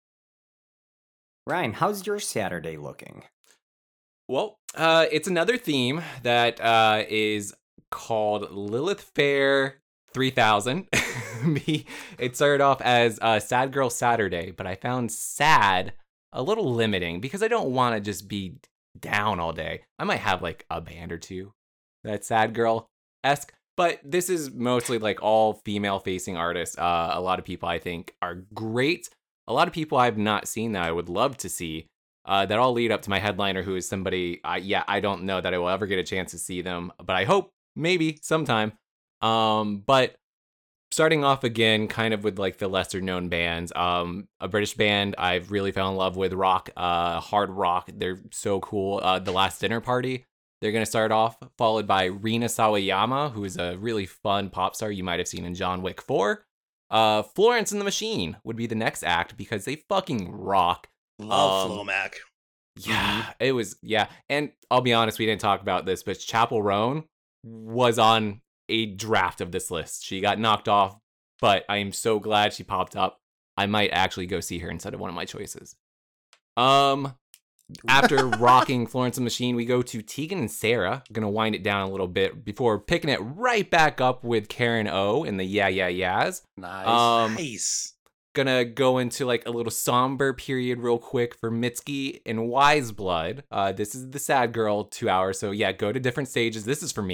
Ryan, how's your Saturday looking? Well, uh, it's another theme that uh, is called Lilith Fair three thousand. Me, it started off as uh, Sad Girl Saturday, but I found sad a little limiting because I don't want to just be down all day. I might have like a band or two that's Sad Girl-esque, but this is mostly like all female-facing artists. Uh, a lot of people I think are great. A lot of people I've not seen that I would love to see. Uh, that all lead up to my headliner, who is somebody, I yeah, I don't know that I will ever get a chance to see them, but I hope maybe sometime. Um, but starting off again, kind of with like the lesser known bands, um, a British band I've really fell in love with, rock, uh, hard rock. They're so cool. Uh, The Last Dinner Party. They're gonna start off, followed by Rina Sawayama, who is a really fun pop star you might have seen in John Wick four. Uh, Florence and the Machine would be the next act because they fucking rock. Love Um, Flomac. Yeah, it was, yeah. And I'll be honest, we didn't talk about this, but Chapel Roan was on a draft of this list. She got knocked off, but I am so glad she popped up. I might actually go see her instead of one of my choices. Um, after rocking Florence and the Machine, we go to Tegan and Sarah. I'm gonna wind it down a little bit before picking it right back up with Karen O and the Yeah Yeah Yeahs. Nice. Um, Nice. Gonna go into like a little somber period real quick for Mitski and Wise Blood. Uh, this is the sad girl two hours, so yeah, go to different stages. This is for me.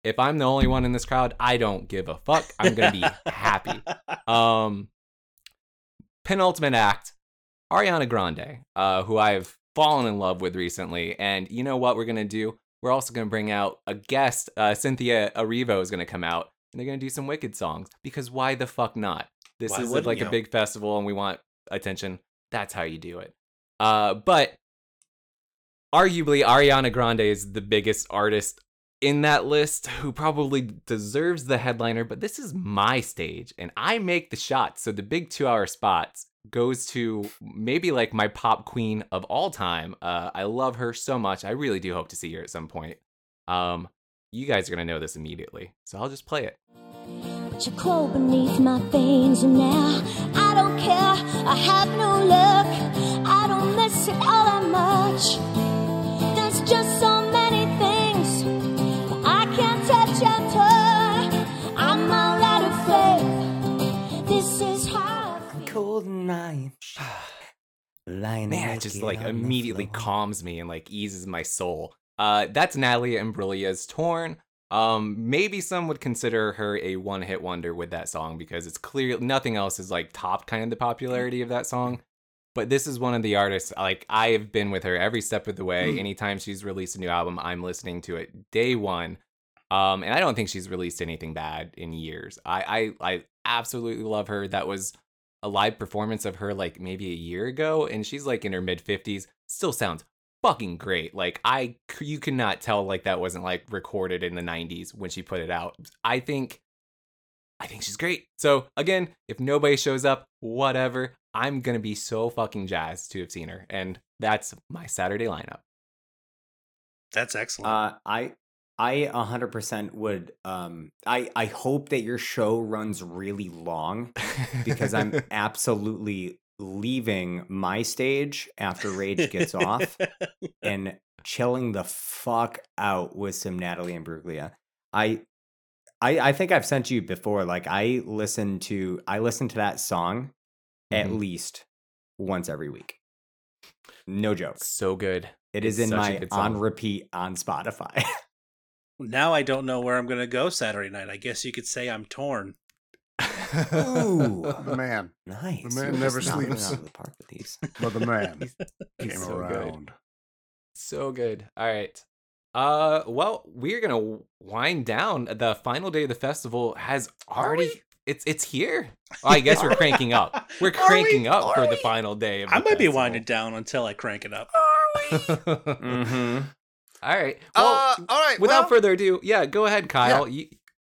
If I'm the only one in this crowd, I don't give a fuck. I'm gonna be happy. Um, penultimate act, Ariana Grande, uh, who I've fallen in love with recently. And you know what we're gonna do? We're also gonna bring out a guest. Uh, Cynthia Erivo is gonna come out, and they're gonna do some Wicked songs. Because why the fuck not? This Why is wouldn't like you? a big festival, and we want attention. That's how you do it. Uh, but arguably, Ariana Grande is the biggest artist in that list who probably deserves the headliner, but this is my stage and I make the shots. So the big two hour spots goes to maybe like my pop queen of all time. Uh, I love her so much. I really do hope to see her at some point. Um, you guys are going to know this immediately, so I'll just play it. But you crawl beneath my veins, and now I don't care. I have no luck. I don't miss it all that much. There's just so many things that I can't touch and turn. I'm all out of faith. This is how I feel. Cold night. Lying Man, it naked just like on the immediately floor. calms me and like eases my soul. Uh, that's Natalia Imbruglia's Torn. Um, maybe some would consider her a one-hit wonder with that song because it's clear nothing else is like topped kind of the popularity of that song. But this is one of the artists, like I have been with her every step of the way. Anytime she's released a new album, I'm listening to it day one. Um, and I don't think she's released anything bad in years. I, I, I absolutely love her. That was a live performance of her like maybe a year ago, and she's like in her mid fifties. Still sounds fucking great. Like I, you could not tell like that wasn't like recorded in the nineties when she put it out. I think, I think she's great. So again, if nobody shows up, whatever. I'm gonna be so fucking jazzed to have seen her, and that's my Saturday lineup. That's excellent. Uh, I I one hundred percent would. Um, I I hope that your show runs really long because I'm absolutely leaving my stage after Rage gets off and chilling the fuck out with some Natalie Imbruglia. I. I, I think I've sent you before. Like I listen to I listen to that song at Mhm. least once every week. No joke. So good. It is It's in such a my good song. on repeat on Spotify. Now I don't know where I'm going to go Saturday night. I guess you could say I'm torn. Ooh, The man, nice. The man You're never just knocking it sleeps. out of the park with these. but the man He's came so good. around. So good. All right. Uh, well, we're gonna wind down. The final day of the festival has Are already. we? It's it's here. Oh, I guess we're cranking up. We're Are cranking we? up for Are the we? final day of the I might be festival. winding down until I crank it up. Mm-hmm. All right. Well, Uh, all right. without well, further ado, yeah, go ahead, Kyle. You,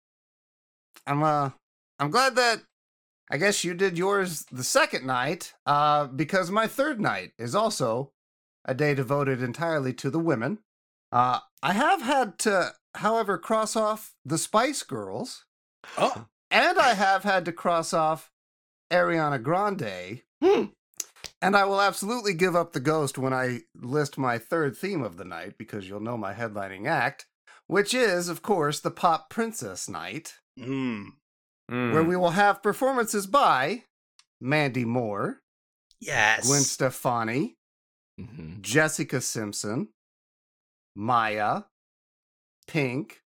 I'm uh, I'm glad that I guess you did yours the second night. Uh, because my third night is also a day devoted entirely to the women. Uh, I have had to, however, cross off the Spice Girls, Oh, and I have had to cross off Ariana Grande. Hmm. And I will absolutely give up the ghost when I list my third theme of the night, because you'll know my headlining act, which is, of course, the Pop Princess Night, mm. where we will have performances by Mandy Moore, Yes. Gwen Stefani, Mhm. Jessica Simpson, Maya, Pink,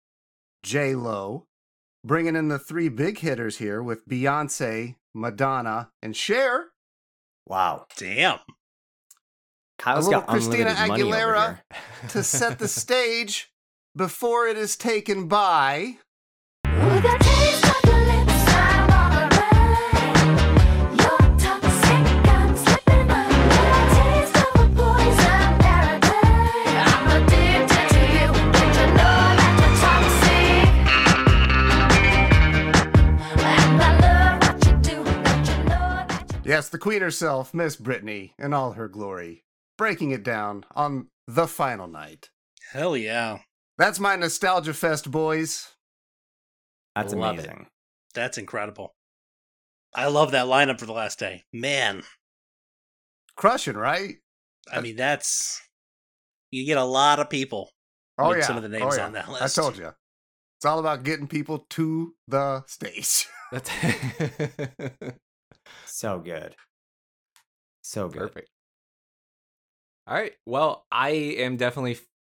J-Lo, bringing in the three big hitters here with Beyonce, Madonna, and Cher. Wow. Damn. Kyle's A little got Christina unlimited money over Aguilera here. to set the stage before it is taken by With a taste of your lips, I wanna ride. You're toxic, I'm slipping away. With a taste of a poison paradise. I'm addicted to you. Don't you know that you're toxic? And I love what you do. Don't you know that you Yes, the queen herself, Miss Britney, in all her glory, breaking it down on the final night. Hell yeah. That's my Nostalgia Fest, boys. That's Love it. amazing. That's incredible. I love that lineup for the last day. Man, Crushing, right? I mean, that's. You get a lot of people. Oh, with yeah. some of the names oh, yeah. on that I list. told you. It's all about getting people to the stage. That's So good. So good. perfect. All right. Well, I am definitely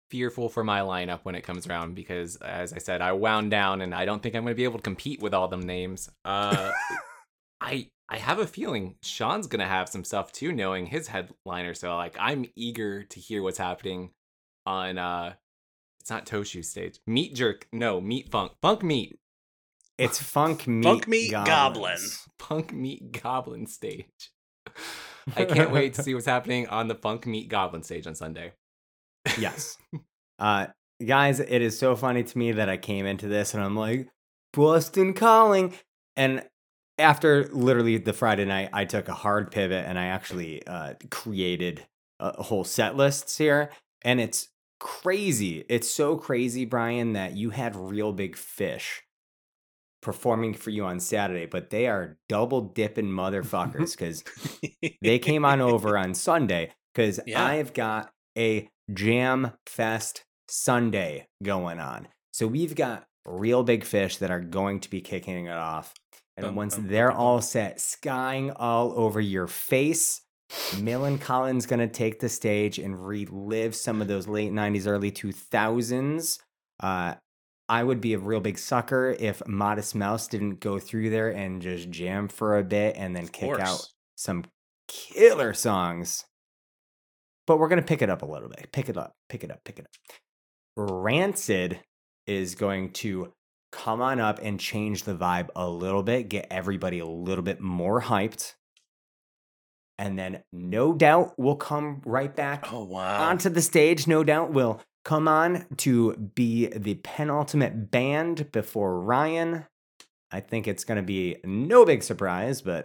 fearful for my lineup when it comes around because, as I said, I wound down and I don't think I'm going to be able to compete with all them names. Uh, I I have a feeling Sean's going to have some stuff too, knowing his headliner. So like, I'm eager to hear what's happening on. Uh, it's not Toshu's stage. Meat Jerk. No, Meat Funk. Funk Meat. It's Funk Meat. Funk Meat Goblin. Goblins. Funk Meat Goblin stage. I can't wait to see what's happening on the Funk Meat Goblin stage on Sunday. Yes. Uh, guys, it is so funny to me that I came into this and I'm like, Boston Calling. And after literally the Friday night, I took a hard pivot and I actually uh, created a whole set lists here. And it's crazy. It's so crazy, Brian, that you had Real Big Fish performing for you on Saturday, but they are double dipping motherfuckers because they came on over on Sunday because Yeah. I've got a Jam Fest Sunday going on. So we've got Real Big Fish that are going to be kicking it off. And Bum, once bum, they're bum, all bum. set, skying all over your face, Millen Collins going to take the stage and relive some of those late nineties, early two thousands. Uh, I would be a real big sucker if Modest Mouse didn't go through there and just jam for a bit and then Of kick course. out some killer songs. But we're going to pick it up a little bit. Pick it up, pick it up, pick it up. Rancid is going to come on up and change the vibe a little bit, get everybody a little bit more hyped. And then No Doubt will come right back Oh, wow. onto the stage. No Doubt will come on to be the penultimate band before Ryan. I think it's going to be no big surprise, but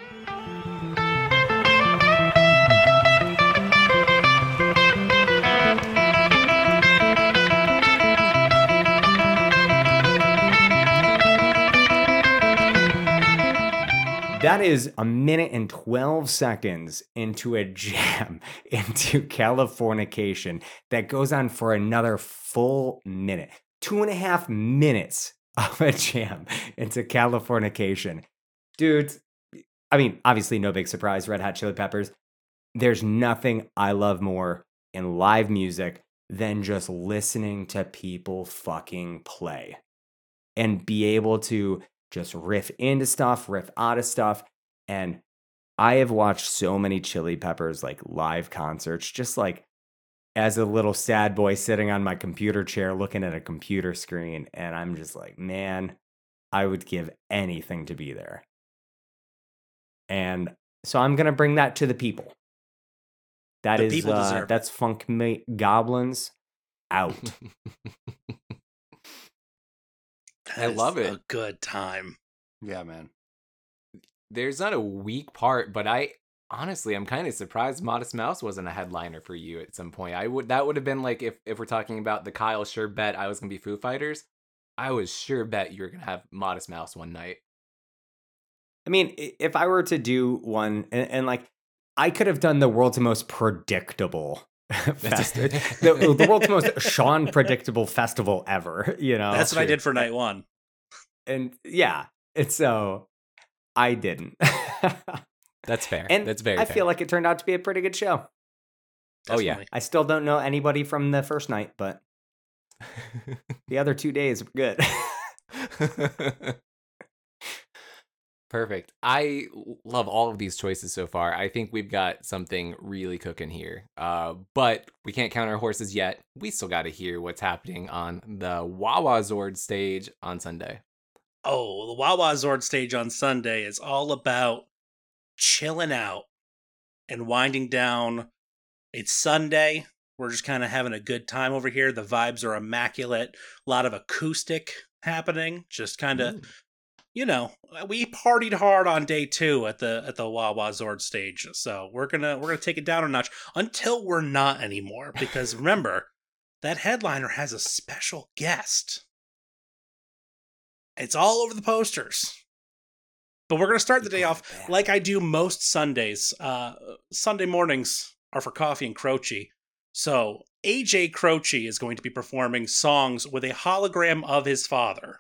that is a minute and twelve seconds into a jam into Californication that goes on for another full minute. Two and a half minutes of a jam into Californication. Dude, I mean, obviously no big surprise, Red Hot Chili Peppers. There's nothing I love more in live music than just listening to people fucking play and be able to just riff into stuff, riff out of stuff. And I have watched so many Chili Peppers like live concerts, just like as a little sad boy sitting on my computer chair looking at a computer screen. And I'm just like, man, I would give anything to be there. And so I'm going to bring that to the people. That The is, people uh, deserve it. that's Funk Mate Goblins out. I That is love it. A good time. Yeah, man. There's not a weak part, but I honestly I'm kind of surprised Modest Mouse wasn't a headliner for you at some point. I would that would have been like if if we're talking about the Kyle sure bet I was gonna be Foo Fighters. I was sure bet you were gonna have Modest Mouse one night. I mean, i- if I were to do one, and, and like, I could have done the world's most predictable fest, the, the world's most Sean predictable festival ever. You know, That's what I did for night one. and yeah, it's so I didn't. That's fair. And That's very I fair. feel like it turned out to be a pretty good show. Oh, yeah. Definitely. I still don't know anybody from the first night, but the other two days were good. Perfect. I l- love all of these choices so far. I think we've got something really cooking here. Uh, but we can't count our horses yet. We still got to hear what's happening on the Wawa Zord stage on Sunday. Oh, the Wawa Zord stage on Sunday is all about chilling out and winding down. It's Sunday. We're just kind of having a good time over here. The vibes are immaculate. A lot of acoustic happening. Just kind of, you know, we partied hard on day two at the at the Wawa Zord stage. So we're gonna we're gonna take it down a notch until we're not anymore. Because remember, that headliner has a special guest. It's all over the posters. But we're going to start the day off like I do most Sundays. Uh, Sunday mornings are for Coffee and Croce. So A J Croce is going to be performing songs with a hologram of his father.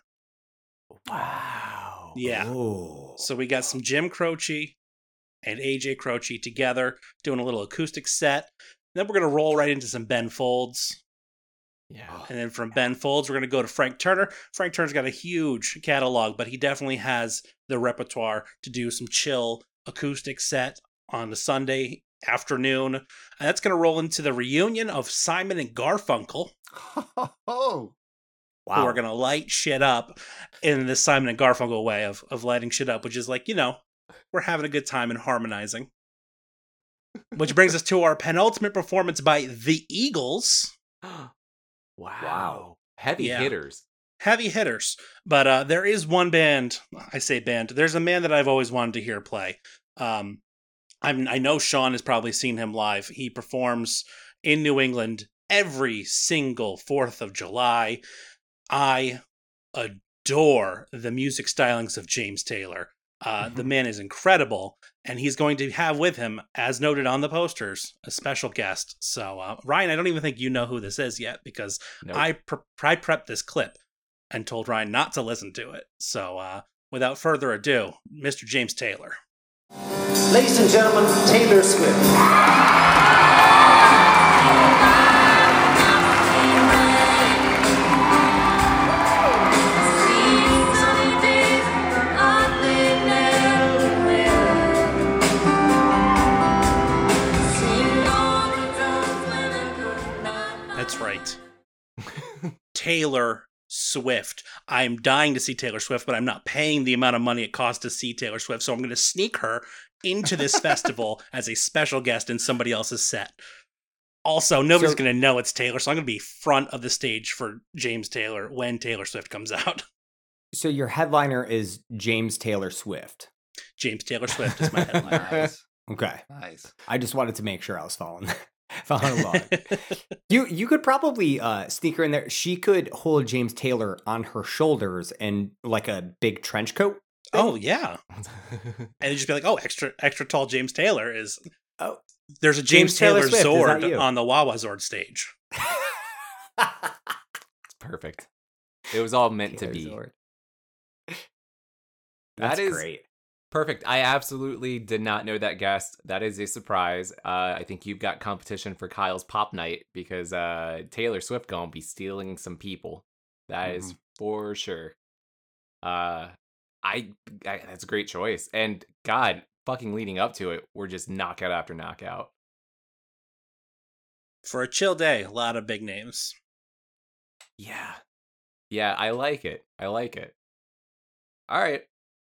Wow. Yeah. Ooh. So we got some Jim Croce and A J Croce together doing a little acoustic set. Then we're going to roll right into some Ben Folds. Yeah. And then from Ben Folds, we're going to go to Frank Turner. Frank Turner's got a huge catalog, but he definitely has the repertoire to do some chill acoustic set on the Sunday afternoon. And that's going to roll into the reunion of Simon and Garfunkel, Oh, who are going to light shit up in the Simon and Garfunkel way of, of lighting shit up, which is like, you know, we're having a good time and harmonizing. Which brings us to our penultimate performance by the Eagles. Wow. Wow. Heavy Yeah. hitters. Heavy hitters. But uh, there is one band, I say band, there's a man that I've always wanted to hear play. Um, I'm, I know Sean has probably seen him live. He performs in New England every single fourth of July. I adore the music stylings of James Taylor. Uh, the man is incredible, and he's going to have with him, as noted on the posters, a special guest. So, uh, Ryan, I don't even think you know who this is yet, because Nope. I, pre- I prepped this clip and told Ryan not to listen to it. So, uh, without further ado, Mister James Taylor. Ladies and gentlemen, Taylor Swift. That's right. Taylor Swift. I'm dying to see Taylor Swift, but I'm not paying the amount of money it costs to see Taylor Swift, so I'm going to sneak her into this festival as a special guest in somebody else's set. Also, nobody's So- going to know it's Taylor, so I'm going to be front of the stage for James Taylor when Taylor Swift comes out. So your headliner is James Taylor Swift. James Taylor Swift is my headliner. nice, Okay. nice. I just wanted to make sure I was following following along. You you could probably uh, sneak her in there. She could hold James Taylor on her shoulders and like a big trench coat. Oh, yeah. And you just be like, oh, extra extra tall James Taylor is... Oh. There's a James, James Taylor Taylor, Swift, is that Zord you? on the Wawa Zord stage. It's perfect. It was all meant to Taylor be. Zord. That That's is- great. Perfect. I absolutely did not know that guest. That is a surprise. Uh, I think you've got competition for Kyle's Pop Night because uh, Taylor Swift gonna be stealing some people. That is for sure. Uh, I, I that's a great choice. And God, fucking leading up to it, we're just knockout after knockout. For a chill day, a lot of big names. Yeah, yeah. I like it. I like it. All right.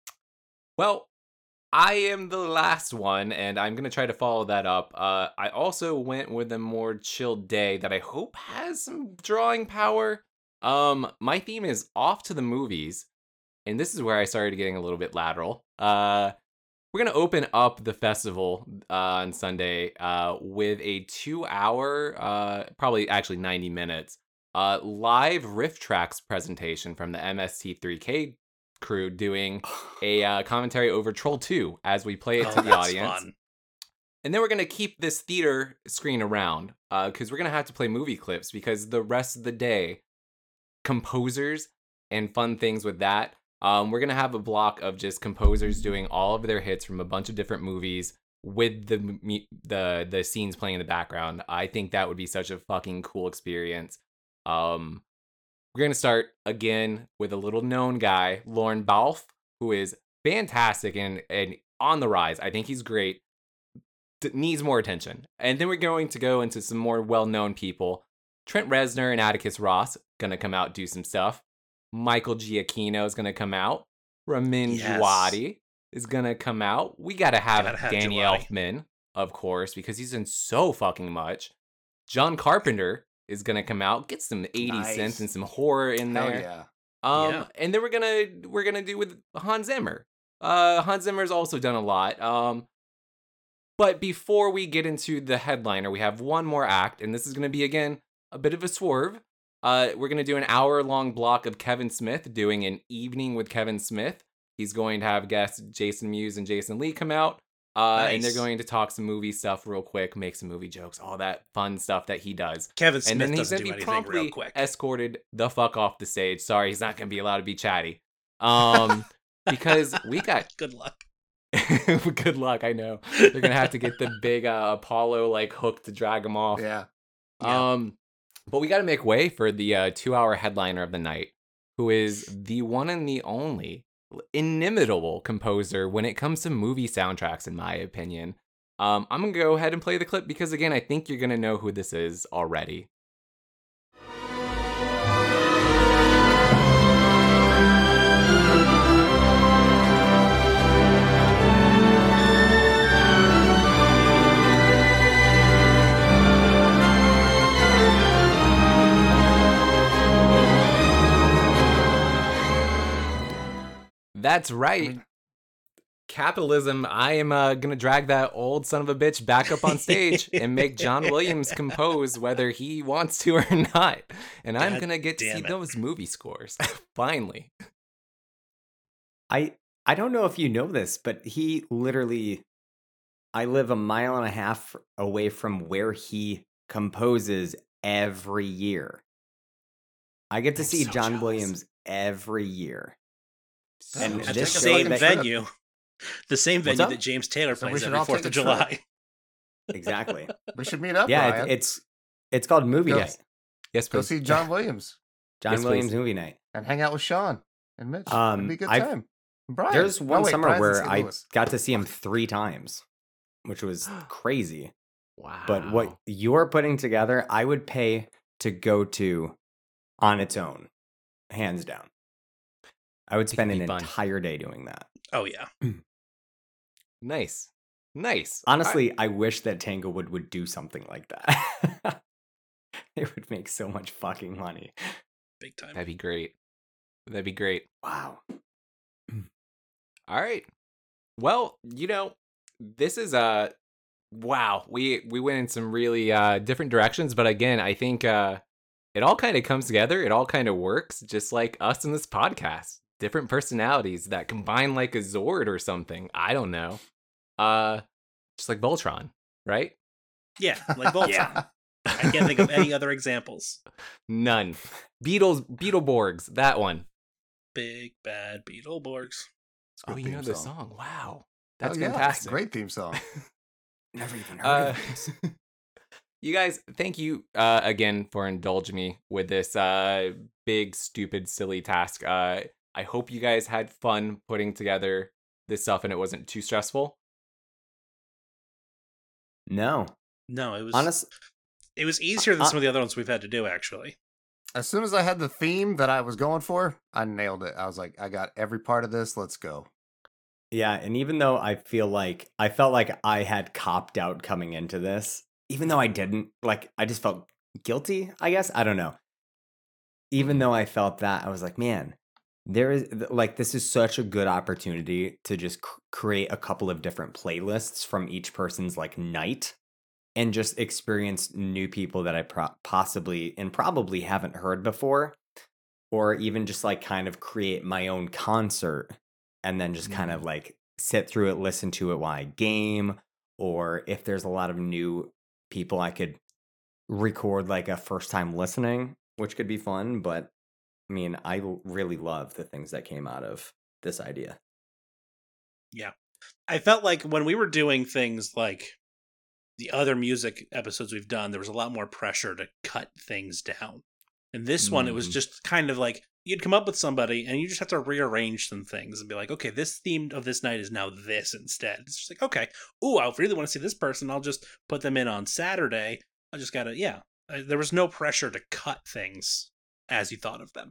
Well, I am the last one, and I'm going to try to follow that up. Uh, I also went with a more chilled day that I hope has some drawing power. Um, my theme is off to the movies, and this is where I started getting a little bit lateral. Uh, we're going to open up the festival uh, on Sunday uh, with a two-hour, uh, probably actually ninety minutes, uh, live riff tracks presentation from the M S T three K crew doing a uh, commentary over Troll two as we play it Oh, to the that's audience. fun. And then we're going to keep this theater screen around because uh, we're going to have to play movie clips because the rest of the day, composers and fun things with that. Um, we're going to have a block of just composers doing all of their hits from a bunch of different movies with the mu- the the scenes playing in the background. I think that would be such a fucking cool experience. Um, We're going to start again with a little known guy, Lorne Balfe, who is fantastic and, and on the rise. I think he's great. D- needs more attention. And then we're going to go into some more well-known people. Trent Reznor and Atticus Ross going to come out do some stuff. Michael Giacchino is going to come out. Ramin Yes. Djawadi is going to come out. We got to have Gotta have Danny Djawadi. Elfman, of course, because he's in so fucking much. John Carpenter is gonna come out, get some eighty Nice. cents and some horror in Hell there. yeah. Um, Yeah. and then we're gonna we're gonna do with Hans Zimmer. Uh, Hans Zimmer's also done a lot. Um, but before we get into the headliner, we have one more act, and this is gonna be again a bit of a swerve. Uh, we're gonna do an hour long block of Kevin Smith doing an evening with Kevin Smith. He's going to have guests Jason Mewes and Jason Lee come out. Uh, and they're Nice. going to talk some movie stuff real quick, make some movie jokes, all that fun stuff that he does. Kevin Smith And then he's doesn't going do to be anything real promptly quick. escorted the fuck off the stage. Sorry, he's not going to be allowed to be chatty. Um, because we got Good luck. good luck. I know they're going to have to get the big uh, Apollo like hook to drag him off. Yeah. Yeah. Um, But we got to make way for the uh, two-hour headliner of the night, who is the one and the only inimitable composer when it comes to movie soundtracks, in my opinion. Um, I'm going to go ahead and play the clip because, again, I think you're going to know who this is already. That's right. Capitalism. I am uh, going to drag that old son of a bitch back up on stage and make John Williams compose whether he wants to or not. And I'm going to get to see it. those movie scores. Finally. I I don't know if you know this, but he literally, I live a mile and a half away from where he composes every year. I get to I'm see so John jealous. Williams every year. And At the this same that- venue. The same venue up? that James Taylor So we plays should every all fourth take of a trip. July. Exactly. We should meet up, Yeah, Ryan. it, it's it's called Movie Go- Night. Yes, Go please. see John Williams John Yes, Williams please. Movie Night. and hang out with Sean and Mitch. Um, It'd be a good I've- time. Brian. There's Oh, one wait, summer Brian's in where Saint I Louis. got to see him three times, which was crazy. Wow. But what you're putting together, I would pay to go to on its own, hands down. I would It spend could an be fun. entire day doing that. Oh, yeah. Nice. Nice. Honestly, I wish that Tanglewood would do something like that. It would make so much fucking money. Big time. That'd be great. That'd be great. Wow. All right. Well, you know, this is uh wow. We we went in some really uh different directions, but again, I think uh it all kind of comes together. It all kind of works, just like us in this podcast. Different personalities that combine like a Zord or something. I don't know. Uh just like Voltron, right? Yeah, like Voltron. I can't think of any other examples. None. Beatles Beetleborgs, that one. Big bad Beetleborgs. Oh, Good you know theme the song. Wow. That's Oh, yeah, fantastic. Great theme song. Never even heard Uh, of this. you guys, thank you uh, again for indulging me with this uh, big, stupid, silly task. Uh, I hope you guys had fun putting together this stuff and it wasn't too stressful. No. No, it was Honest, it was easier than Uh, some of the other ones we've had to do, actually. As soon as I had the theme that I was going for, I nailed it. I was like, I got every part of this. Let's go. yeah, and even though I feel like I felt like I had copped out coming into this, even though I didn't, like I just felt guilty, I guess. I don't know. Even though I felt that, I was like, man, there is like this is such a good opportunity to just c- create a couple of different playlists from each person's like night and just experience new people that I pro- possibly and probably haven't heard before, or even just like kind of create my own concert and then just kind of like sit through it, listen to it while I game, or if there's a lot of new people, I could record like a first time listening, which could be fun. But I mean, I l- really love the things that came out of this idea. Yeah. I felt like when we were doing things like the other music episodes we've done, there was a lot more pressure to cut things down. And this one, it was Mhm. just kind of like you'd come up with somebody and you just have to rearrange some things and be like, okay, this theme of this night is now this instead. It's just like, okay, ooh, I really want to see this person. I'll just put them in on Saturday. I just got to, yeah. I, there was no pressure to cut things as you thought of them.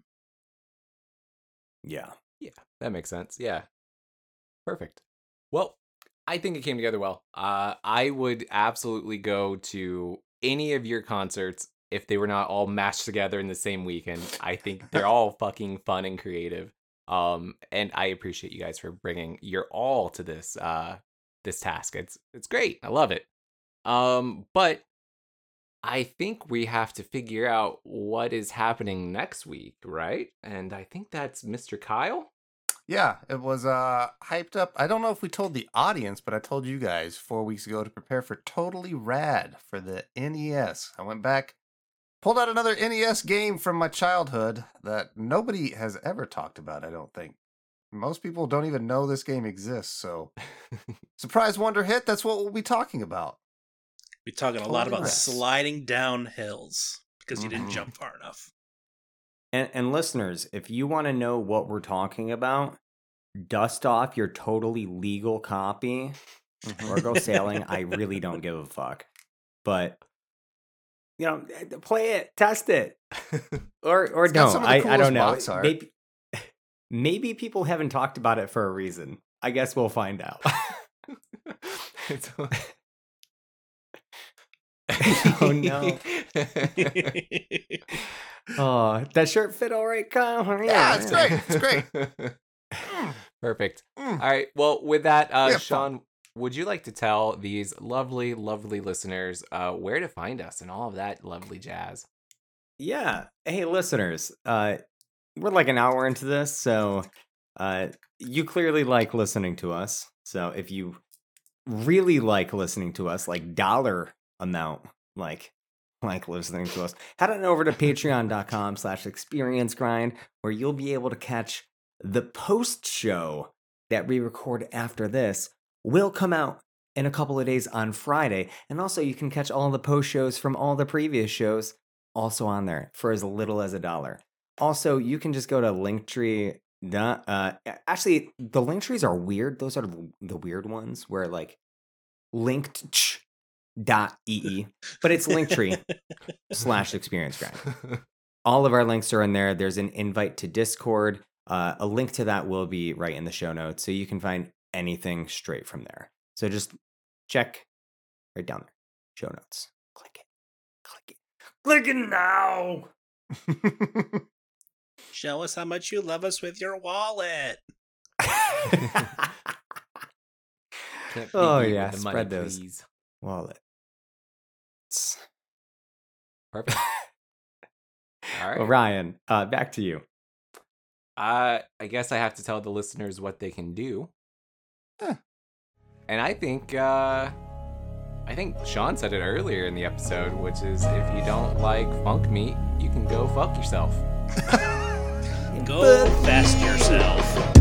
Yeah. Yeah, that makes sense. Yeah. Perfect. Well, I think it came together well. Uh, I would absolutely go to any of your concerts if they were not all mashed together in the same weekend. I think they're all fucking fun and creative. Um, and I appreciate you guys for bringing your all to this uh this task. It's it's great. I love it. Um, but I think we have to figure out what is happening next week, right? And I think that's Mister Kyle. Yeah, it was uh hyped up. I don't know if we told the audience, but I told you guys four weeks ago to prepare for Totally Rad for the N E S. I went back, pulled out another N E S game from my childhood that nobody has ever talked about, I don't think. Most people don't even know this game exists, so surprise wonder hit, that's what we'll be talking about. We're talking a lot Totally about rad. sliding down hills. because you didn't jump far enough. And, and listeners, if you want to know what we're talking about, dust off your totally legal copy or go sailing. I really don't give a fuck. But, you know, play it, test it. Or or It's got no, some of the I, I coolest don't know. box art. Maybe, maybe people haven't talked about it for a reason. I guess we'll find out. Oh, no. Oh, that shirt fit all right, Kyle. Yeah, it's great. It's great. Perfect. Mm. All right. Well, with that, uh, Yeah, Sean, would you like to tell these lovely, lovely listeners uh, where to find us and all of that lovely jazz? Yeah. Hey, listeners, uh, we're like an hour into this, so uh, you clearly like listening to us. So if you really like listening to us, like dollar amount, like like listening to us, head on over to patreon.com slash experience grind, where you'll be able to catch the post show that we record after this will come out in a couple of days on Friday. And also you can catch all the post shows from all the previous shows also on there for as little as a dollar. Also, you can just go to Linktree. Uh, actually, the Linktrees are weird. Those are the weird ones where like linked dot ee, but it's Linktree slash experience grind. All of our links are in there. There's an invite to Discord. Uh, a link to that will be right in the show notes, so you can find anything straight from there. So just check right down there. Show notes. Click it. Click it. Click it now. Show us how much you love us with your wallet. Can't Oh, beat you yeah, with the spread money, those. please. Wallet. Perfect. All right. Well, Ryan, uh, back to you. Uh, I guess I have to tell the listeners what they can do. Huh. And I think, uh, I think Sean said it earlier in the episode, which is if you don't like funk meat, you can go fuck yourself. Go fast yourself.